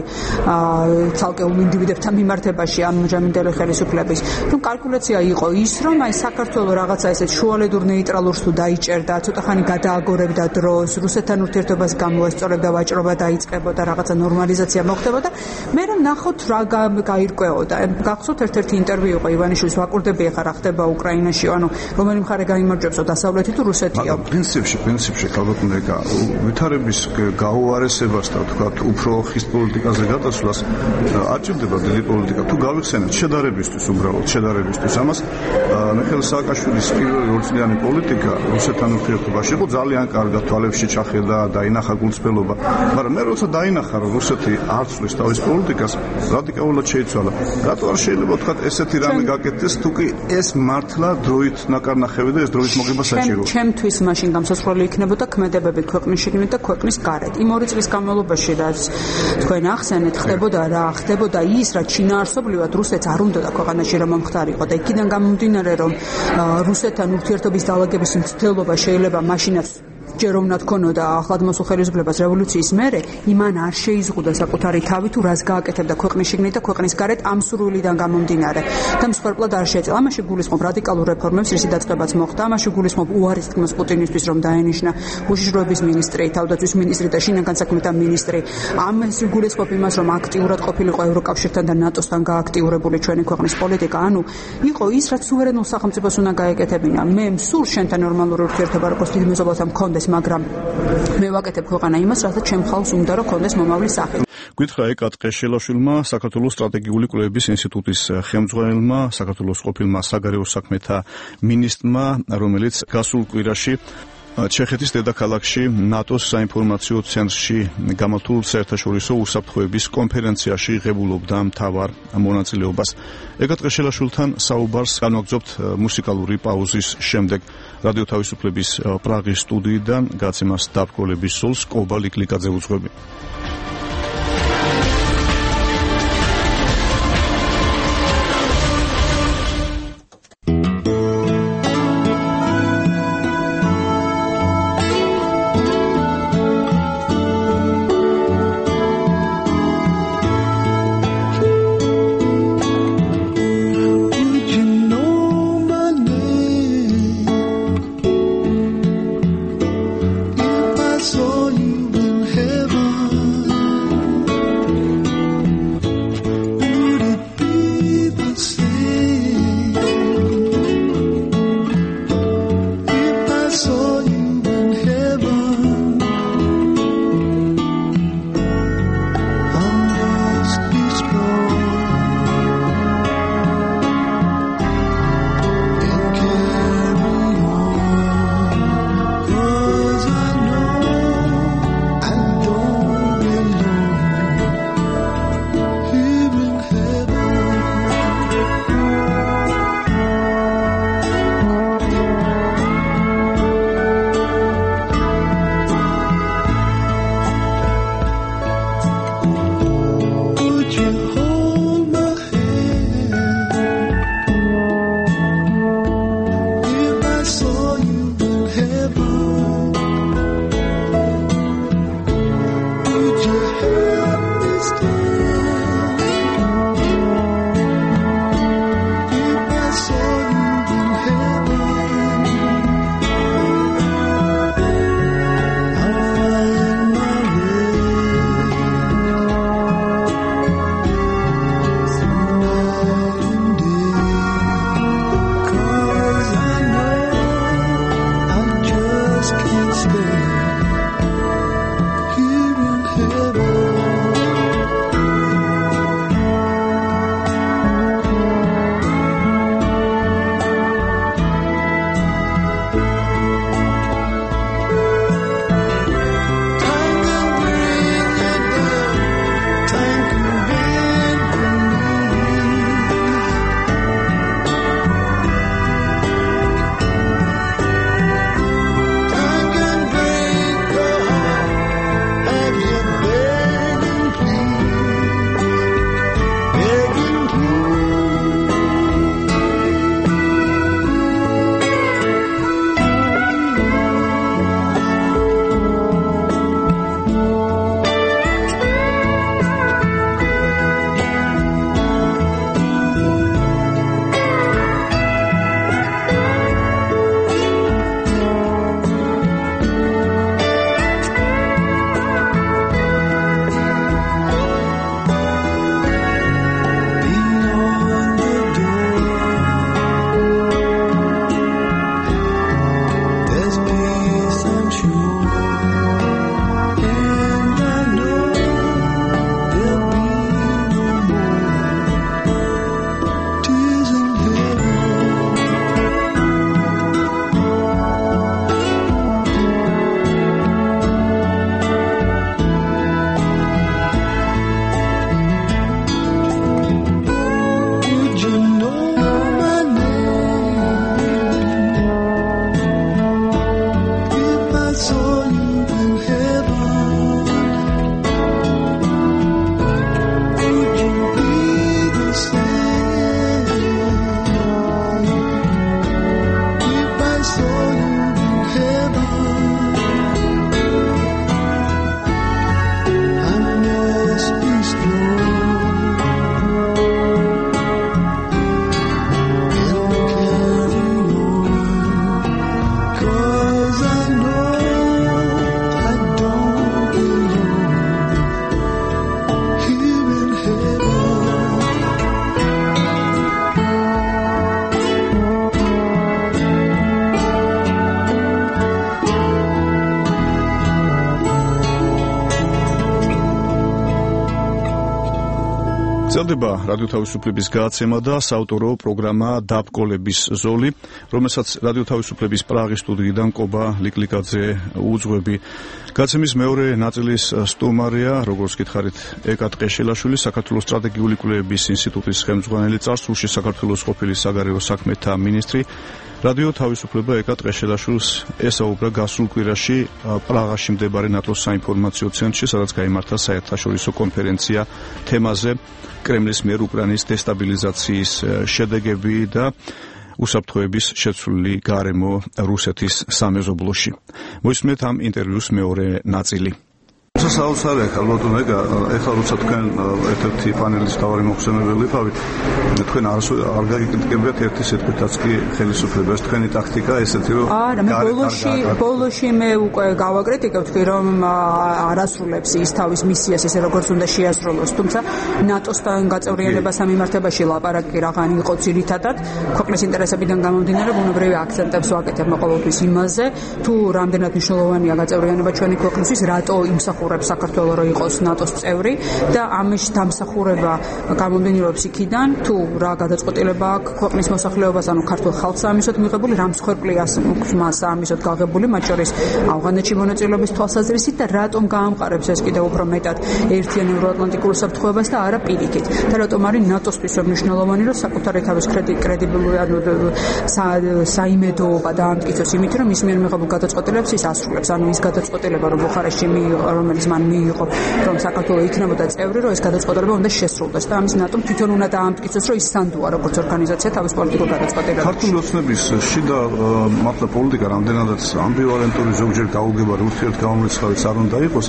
ცალკეულ ინდივიდებთან მიმართებაში ამ ჯამინდელი ხელისუფლების. რომ კალკულაცია იყო ის, რომ აი საქართველოს რაღაცა ესეთ შუალედურ ნეიტრალურს თუ დაიჭერდა, ცოტა ხანი გადააგორებდა დროს, რუსეთთან ურთიერთობას გამოესწორებდა, ვაჭრობა დაიწყებოდა, რაღაცა ნორმალიზაცია მოხდებოდა. მე რომ ნახოთ რა გაირკვეოდა. გახსოვთ ერთ-ერთი ინტერვიუ იყო ივანიშვილის, ვაკურდები ახლა რა ხდება უკრაინაში, ანუ რომელი მხარე გაიმარჯვებსო, დასავლეთი თუ რუსეთია. პრინციპში ქალბატონიკა ვითარების გაუარესებას და თქვათ უფრო ხის პოლიტიკაზე გადასვლას არჭირდება დიდი პოლიტიკა. თუ გავიხსენებთ შედარებისთვის, უბრალოდ შედარებისთვის, ამას მიხეილ სააკაშვილის პირველი ორწლიანი პოლიტიკა რუსეთთან ურთიერთობაში იყო ძალიან კარგად თვალებში ჩახედა, დაინახა გულწრფელობა, მაგრამ მე როცა დაინახა რომ რუსეთი არ ცვლის თავის პოლიტიკას, რადიკალურად შეიცვალა. რატო არ შეიძლება თქვათ ესეთი რამე გაკეთდეს, თუ კი ეს მართლა დროით ნაკარნახევი და ეს დროით მოგება საჭიროა. ჩემთვის მაშინ გამსასვლელი იქნებოდა ქმედებები ქვეყნის შიგნით და ქვეყნის გარეთ. იმ 2 წლის განმავლობაში, რაც თქვენ ახსენეთ, ხდებოდა ის, რაც შინაარსობრივად რუსეთს არ უნდოდა ქვეყანაში რომ მომხდარიყო და იქიდან გამომდინარე, რომ რუსეთთან ურთიერთობის დალაგების მცდელობა შეიძლება მაშინაც ჯერ უნდა თქონოდა ახლად მოსულ ხელისუფლებას რევოლუციის მერე, იმან არ შეიზღუდა საკუთარი თავი თუ რას გააკეთებდა ქვეყნის შიგნით და ქვეყნის გარეთ ამ სურვილიდან გამომდინარე. და მსხვერპლად არ შეეწელა. ამაში გულისხმობ რადიკალურ რეფორმებს, რისი დაწყებაც მოხდა. ამაში გულისხმობ უარის თქმას პუტინისთვის, რომ დაენიშნა უშიშროების მინისტრი, თავდაცვის მინისტრი და შინაგან საქმეთა მინისტრი. ამაში გულისხმობ იმას, რომ აქტიურად ყოფილიყო ევროკავშირთან და ნატოსთან გააქტიურებული ჩვენი ქვეყნის პოლიტიკა. ანუ იყო ის, რაც სუვერენულ სახელმწიფოს უნდა გაეკეთებინა. მე მსურს შენთან ნორმალური ურთიერთობა როგორც დიდ მეზობელთან მქონდეს, მაგრამ მე ვაკეთებ ქვეყანა იმას, რასაც ჩემ ხალხს უნდა რომ კონდეს მომავლის სახე. გითხრა ეკა ტყეშელაშვილმა, საქართველოს სტრატეგიული კვლევების ინსტიტუტის ხელმძღვანელმა, საქართველოს ყოფილმა საგარეო საქმეთა მინისტრმა, რომელიც გასულ კვირაში ჩეხეთის დედაქალაქში ნატოს საინფორმაციო ცენტრში გამართულ საერთაშორისო უსაფრთხოების კონფერენციაში ღებულობდა მთავარ მონაწილეობას. ეკა ტყეშელაშვილთან საუბარს განვაგრძობთ მუსიკალური პაუზის შემდეგ. რადიო თავისუფლების პრაღის სტუდიიდან გაცემას დაბრკოლების სულს კობა ლიკლიკაძე უძღვები. Saw you in heaven. გრძელდება რადიო თავისუფლების გადაცემა და საავტორო პროგრამა დაბკოლების ზოლი, რომელსაც რადიო თავისუფლების პრაღის სტუდიიდან კობა ლიკლიკაძე უძღვები. გადაცემის მეორე ნაწილის სტუმარია, როგორც გითხარით, ეკა ტყეშელაშვილი, საქართველოს სტრატეგიული კვლევების ინსტიტუტის ხელმძღვანელი, წარსულში საქართველოს ყოფილი საგარეო საქმეთა მინისტრი. რადიო თავისუფლება ეკა ტყეშელაშვილს ესაუბრა გასულ კვირაში პრაღაში მდებარე ნატოს საინფორმაციო ცენტრში, სადაც გაიმართა საერთაშორისო კონფერენცია თემაზე კრემლის მიერ უკრაინის დესტაბილიზაციის შედეგები და უსაფრთხოების შეცვლილი გარემო რუსეთის სამეზობლოში. მოისმენთ ამ ინტერვიუს მეორე ნაწილი. საოცარია ალბათო ეხლა როცა თქვენ ერთ-ერთი პანელის თავარი მოხსენებელი ხავით, თქვენ არ გაგიკრიტიკებიათ ერთი სიტყვითაც კი ხელისუფლებას, თქვენი ტაქტიკა ესეთი რომ არა, მე ბოლოში მე უკვე გავაკრიტიკებ თქვი რომ არასრულებს ის თავის მისიას ესე როგორც უნდა შეასრულოს, თუმცა ნატოსთან გაწევრიანებასთან მიმართებაში ლაპარაკი რაღაც იყო ძირითადად ქვეყნის ინტერესებიდან გამომდინარე, ბუნებრივი აქცენტებს ვაკეთებ ყოველთვის იმაზე, თუ რამდენად მნიშვნელოვანია გაწევრიანება ჩვენი ქვეყნისთვის, რატო იმსახურებს საქართველოს რო იყოს ნატოს წევრი და ამის დამსახურება გამომდინარეობს იქიდან, თუ რა გადაწყვეტილება აქვს ქვეყნის მოსახლეობას, ანუ ქართულ ხალხს ამისოთ მიღებული, რამ მსხვერპლია მას ამისოთ გაღებული, მათ შორის ავღანეთში მონაწილეობის თვალსაზრისით და რატომ გაამყარებს ეს კიდევ უფრო მეტად ერთიან ევროატლანტიკურ უსაფრთხოებას და არა პირიქით. და რატომ არის ნატოსთვის მნიშვნელოვანი, რომ საკუთარი თავის კრედიბილური საიმედოობა დაამტკიცოს იმით, რომ ის მიერ მიღებულ გადაწყვეტილებებს ის ასრულებს, ანუ ის გადაწყვეტილება, რომ ბუხარესტში მიიღო, რომელიც მან მიიღო, რომ საქართველო იქნებოდა წევრი, რომ ეს გადაწყვეტილება უნდა შესრულდეს და ამის ნატომ თვითონ უნდა დაამტკიცოს, რომ ის სანდოა როგორც ორგანიზაცია თავის პოლიტიკურ გადაწყვეტილებებში. ქართული ოცნების შიდა მართლა პოლიტიკა რამდენადაც ამბივალენტური, ზოგჯერ გაუგებარი ურთიერთგამომრიცხავიც არ უნდა იყოს.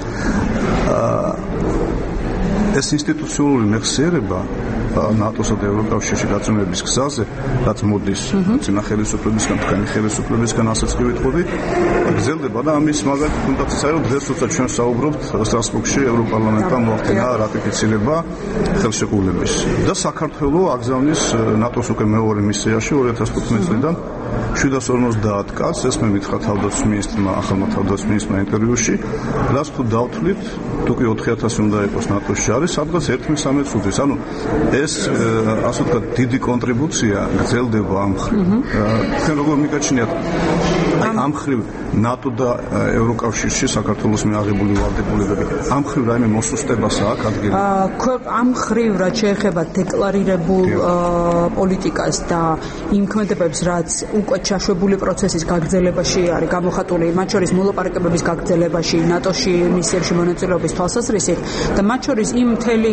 ეს ინსტიტუციური მეხსიერება ნატოსა და ევროკავშირში გაწევრების გზაზე, რაც მოდის წინა ხელისუფლებისგან, თქვენი ხელისუფლებისგან, ასეც კი ვიტყოდი, გრძელდება და ამის მაგალითად თუნდაც ის არის, რომ დღეს როცა ჩვენ საუბრობთ, სტრასბურგში ევროპარლამენტმა მოახდინა რატიფიცირება ხელშეკრულების და საქართველო აგზავნის ნატოს უკვე მეორე მისიაში 2015 წლიდან 750 კაცს, ეს მე მითხრა თავდაცვის მინისტრმა, ახალმა თავდაცვის მინისტრმა ინტერვიუში, რაც თუ დავთვლით, თუ კი 4000 უნდა იყოს ნატოში არის, სადღაც 1-13 წუთის, ანუ ეს ასე ვთქვათ დიდი კონტრიბუცია გრძელდება ამ მხრივ. თქვენ როგორ მიგაჩნიათ ამ მხრივ ნატო და ევროკავშირში საქართველოს მიაღებული ვალდებულებები ამ მხრივ რაიმე მოსუსტებას აქვს ადგილი? ამ მხრივ რაც შეეხება დეკლარირებულ პოლიტიკას და იმ ქმედებებს, რაც უკვე ჩაშვებული პროცესის გაგრძელებაში არის გამოხატული, მათ შორის მოლაპარაკებების გაგრძელებაში, ნატოში მისიაში მონაწილეობის თვალსაზრისით და მათ შორის იმ მთელი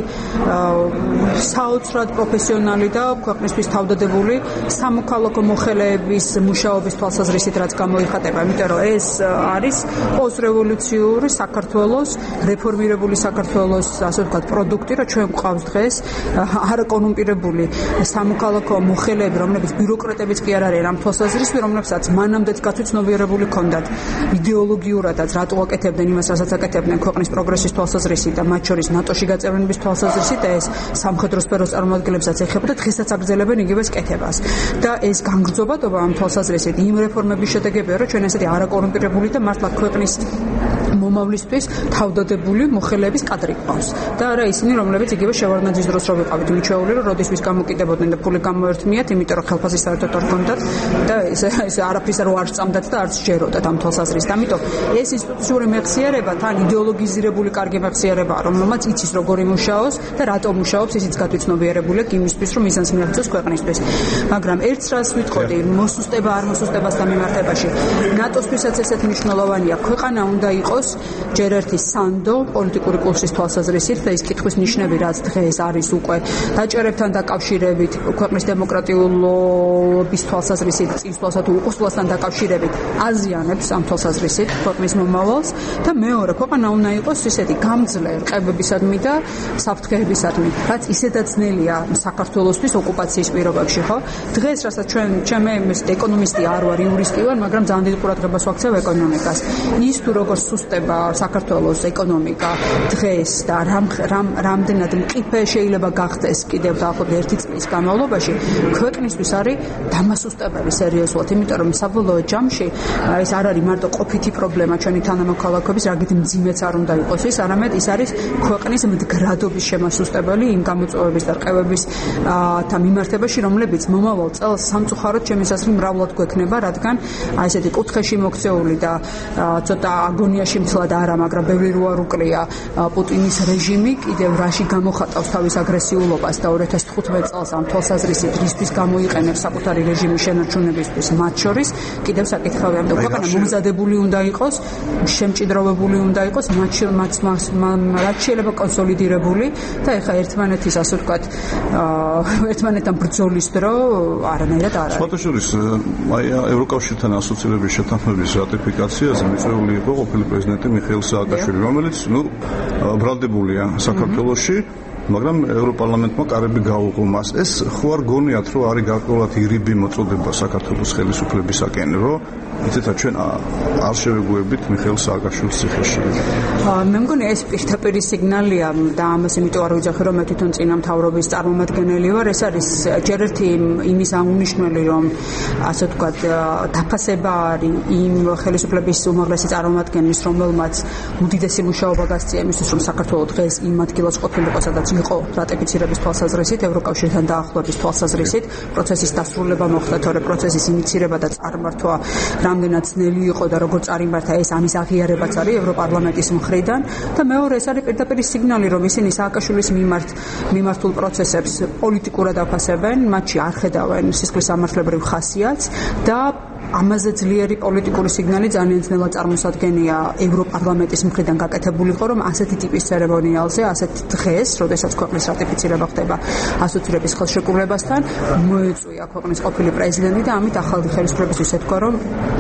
საოცრად პროფესიონალი და ქვეყნისთვის თავდადებული სამოქალაქო მოხელეების მუშაობის თვალსაზრისით რაც გამოიხატება, იმიტომ რომ ეს არის პოსტრევოლუციური საქართველოს, რეფორმირებული საქართველოს, ასე ვთქვათ, პროდუქტი, რა ჩვენ გვყავს დღეს არაკორუმპირებული სამოქალაქო მოხელეები, რომლებიც ბიუროკრატებიც კი არ არიან, ამ თვალსაზრისით, რომლებსაც მანამდეც გაწუცნობიერებული ჰქონდათ იდეოლოგიურადაც, რატო აკეთებდნენ იმას, რასაც აკეთებდნენ ქვეყნის პროგრესის თვალსაზრისით და მათ შორის ნატოში გაწევრიანების თვალსაზრისით და ეს სამხედრო სფეროს წარმომადგენლებსაც ეხება და დღესაც აგრძელებენ იგივეს კეთებას. და ეს განგრძობადობა ამ თვალსაზრისით იმ რეფორმების შედეგებია, რომ ჩვენ ესეთი არაკორუმპირებული და მართლა ქვეყნის მომავლისთვის თავდადებული მოხელეების კადრი გვყავს. და არა ისინი, რომლებიც იგივე შევარდნაძის დროს რო ვიყავით მიჩვეული, რომ როდისმის გამოკიდებოდნენ და ფული გამოერთმიათ, იმიტომ რომ ხელფასი საერთოდ არ ჰქონდათ და ეს არაფრის რო არ სწამდათ და არც ჯეროდათ ამ თვალსაზრისით. ამიტომ ეს ინსტიტუციური მეხსიერება თან იდეოლოგიზირებული კარგი მეხსიერებაა, რომელმაც იცის როგორ იმუშაოს და რატომ მუშაობს, ისიც გათვითცნობიერებული აქვს იმისთვის, რომ მიზანს მიაღწიოს ქვეყნისთვის. მაგრამ ერთს რას ვიტყოდი, მოსუსტება არ მოსუსტებასთან მიმართებაში. ნატოსთვისაც ესეთ მნიშვნელოვანია, ქვეყანა უნდა იყოს ჯერ ერთი სანდო პოლიტიკური კურსის თვალსაზრისით და ის კითხვის ნიშნები, რაც დღეს არის უკვე დაჭერებთან დაკავშირებით, ქვეყნის დემოკრატიულობის თვალსაზრისით, წინსვლასა თუ უყუსვლასთან დაკავშირებით აზიანებს ამ თვალსაზრისით ქვეყნის მომავალს და მეორე, ქვეყანა უნდა იყოს ისეთი გამძლე რყევებისადმი და საფრთხეებისადმი, რაც ისედაც ძნელია საქართველოსთვის ოკუპაციის პირობებში, ხო? დღეს რასაც ჩვენ ეკონომისტი არ ვარ, იურისტი ვარ, მაგრამ ძალიან დიდ ყურადღებას ვაქცევ ეკონომიკას. ის თუ როგორ სუსტებს ხდება საქართველოს ეკონომიკა დღეს და რამდენად მყიფე შეიძლება გახდეს კიდევ დაახლოებით 1 წლის განმავლობაში, ქვეყნისთვის არის დამასუსტებელი სერიოზულად, იმიტომ რომ საბოლოო ჯამში ეს არ არის მარტო ყოფითი პრობლემა ჩვენი თანამოქალაქეების, რაგით მძიმეც არ უნდა იყოს ის, არამედ ის არის ქვეყნის მდგრადობის შემასუსტებელი იმ გამოწვევების და რყევების მიმართებაში, რომლებიც მომავალ წელს სამწუხაროდ ჩემი აზრით მრავლად გვექნება, რადგან ესეთი კუთხეში მოქცეული და ცოტა აგონიაში მთლად არა, მაგრამ ბევრი რო არ უკლია პუტინის რეჟიმი კიდევ რაში გამოხატავს თავის აგრესიულობას და 2015 წელს ამ თვალსაზრისით რისთვის გამოიყენებს საკუთარი რეჟიმის შენარჩუნებისთვის, მათ შორის კიდევ საკითხავია, რომ ქვეყანა მომზადებული უნდა იყოს, შემჭიდროვებული უნდა იყოს, მათ რაც შეიძლება კონსოლიდირებული და ეხა ერთმანეთის ასე ვთქვათ, ერთმანეთთან ბრძოლის დრო არანაირად არ არის. სხვათა შორის, აი ევროკავშირთან ასოცირების შეთანხმების რატიფიკაციაზე მიწვეული იყო ყოფილი პრეზიდენტი მიხეილ სააკაშვილი, რომელიც ბრალდებულია საქართველოში, მაგრამ ევროპარლამენტმა კარები გაუღო მას. ეს ხო არ გონიათ, რომ არის გარკვეულად ირიბი მოწოდება საქართველოს ხელისუფლებისაკენ, რომ იცით ჩვენ არ შევეგუებით მიხეილ სააკაშვილის ციხეში. მე მგონი ეს პირდაპირ სიგნალია და ამას იმიტომ არ ვიძახი, რომ მე თვითონ წინა მთავრობის წარმომადგენელი ვარ. ეს არის ჯერ ერთი იმის აღნიშნული, რომ ასე ვთქვათ, დაფასება არის იმ ხელისუფლების უმაღლესი წარმომადგენლის, რომელმაც უდიდესი მუშაობა გასწია იმისთვის, რომ საქართველოს დღეს იმ ადგილას ყოფილიყო, სადაც იყო რატიფიცირების თვალსაზრისით, ევროკავშირთან დაახლოების თვალსაზრისით, პროცესის დასრულება მოხდა, თორე პროცესის ინიცირება და წარმართვა რამდენად ძნელი იყო და როგორ წარიმართა ეს ამის აღიარებაც არის ევროპარლამენტის მხრიდან და მეორე ეს არის პირდაპირ სიგნალი, რომ ისინი სააკაშვილის მიმართულ პროცესებს პოლიტიკურად აფასებენ, მათში არ ხედავენ სისხლის სამართლებრივ ხასიათს და ამაზე ძლიერი პოლიტიკური სიგნალი ძალიან ძნელად წარმოსადგენია ევროპარლამენტის მხრიდან გაკეთებულიყო, რომ ასეთი ტიპის ცერემონიალზე, ასეთ დღეს, როდესაც ქვეყნის რატიფიცირება ხდება ასოცირების ხელშეკრულებასთან, მოეწვია ქვეყნის ყოფილი პრეზიდენტი და ამით ახალი ხელისუფლებისთვის ეთქვა, რომ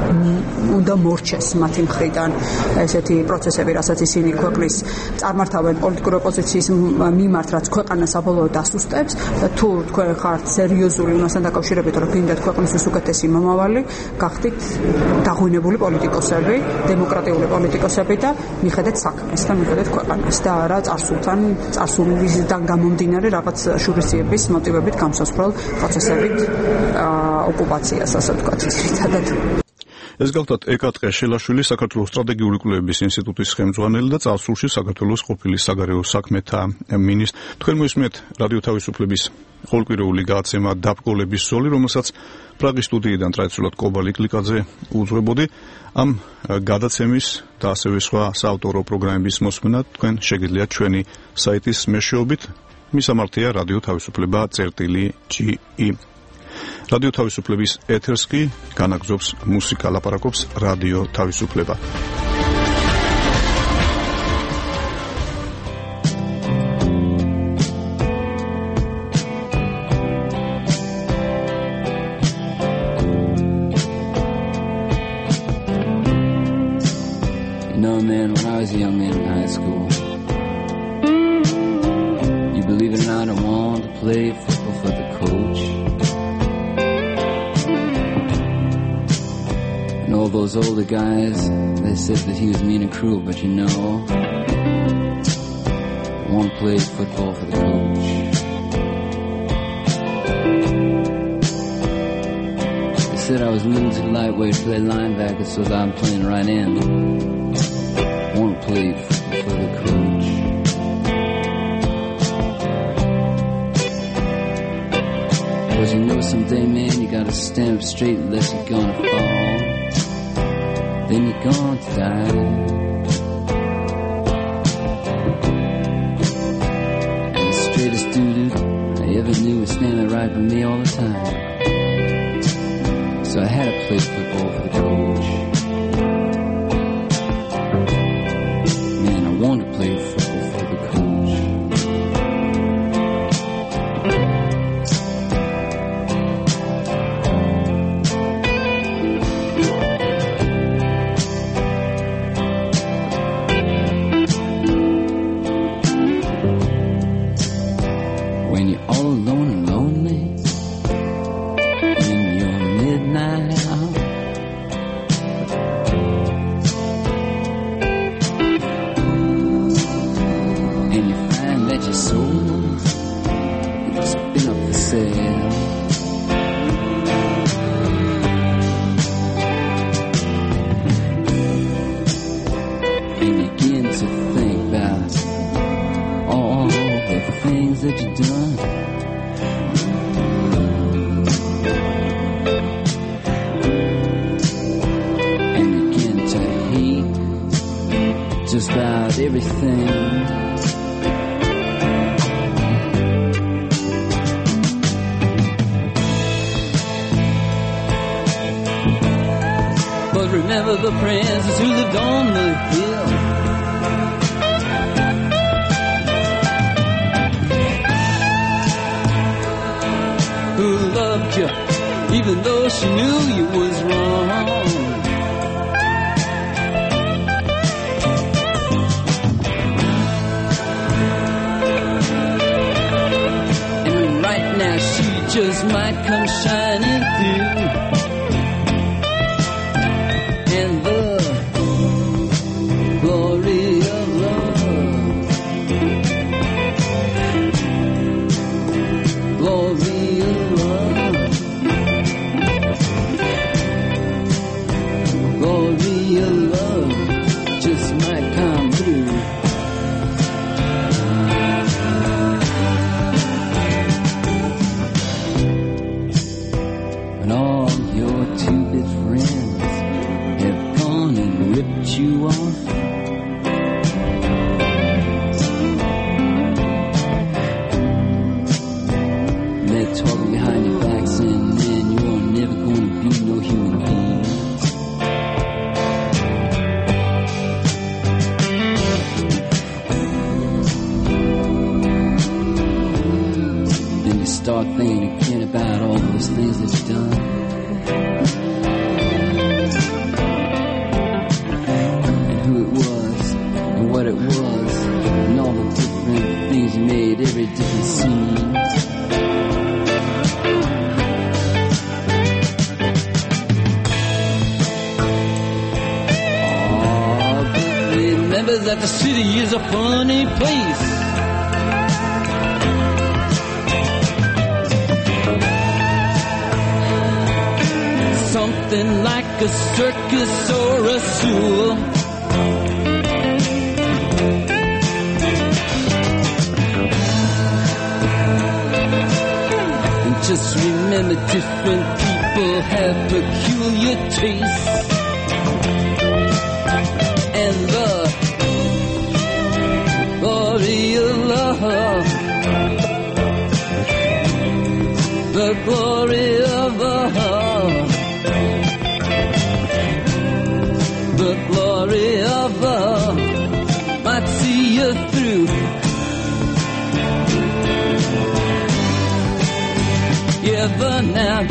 უნდა მორჩეს მათი მხრიდან ესეთი პროცესები, რასაც ისინი ქვეყნის წარმართავენ პოლიტიკური ოპოზიციის მიმართ, რაც ქვეყანას საბოლოოდ ასუსტებს და თუ თქვენ ხართ სერიოზული იმასთან დაკავშირებით, რომ გინდათ ქვეყნისთვის უკეთესი მომავალი, გახდით დაღვინებული პოლიტიკოსები, დემოკრატიული პოლიტიკოსები და მიხედეთ საქმეს და მიხედეთ ქვეყანას და არა წარსულისგან გამომდინარე რაღაც შურისძიების მოტივებით გამსასწრელ პროცესებით ოკუპაციას, ასე ვთქვათ, ძირითადად. ეს გახლავთ ეკატყე შელაშვილი, საქართველოს სტრატეგიული კვლევების ინსტიტუტის ხელმძღვანელი და წარსულში საქართველოს ყოფილი საგარეო საქმეთა მინისტრი. თქვენ მოისმენთ რადიო თავისუფლების ყოველკვირეული გადაცემა დაბგოლების ზოლი, რომელსაც პრაღის სტუდიიდან ტრადიციულად კობალ იკლიკაძე უძღვებოდი. ამ გადაცემის და ასევე სხვა საავტორო პროგრამების მოსმენა თქვენ შეგიძლიათ ჩვენი საიტის მეშვეობით. მისამართია რადიო თავისუფლება.ge. რადიო თავისუფლების ეთერს კი განაგზობს მუსიკა, ლაპარაკობს რადიო თავისუფლება. You know, man, when I was a young man in high school, you believe it or not, I wanted to play football for the coach. And all those older guys, they said that he was mean and cruel, but you know, I want to play football for the coach. They said I was a little too lightweight to play linebacker, so that I'm playing right end. I want to play football for the coach. Cause you know someday, man, you gotta stand up straight unless you're gonna fall. Then you're going to die. And the straightest dude I ever knew was standing right by me all the time. So I had to play football for the coach. Man, I wanted to play football for the coach. When you're all alone and lonely in your midnight hour, yourself. And begin to think about all the things that you've done. And begin to hate just about everything. But remember the princes who lived on the hill. Who loved you even though she knew you was wrong. She just might come shining through. And the glory of love, glory of love, glory of love just might come through. You off. They're talking behind your back saying, man, you're never gonna be no human being. Then you start thinking again about all those things that you've done. What it was, and all the different things you made, every different scene. Oh, but remember that the city is a funny place. Something like a circus or a zoo. Just remember different people have peculiar tastes. And the glory of love, the glory of love, the glory of love might see you through. Yeah, but now,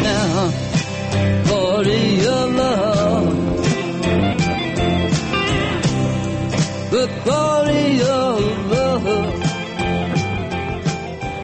glory of love, the glory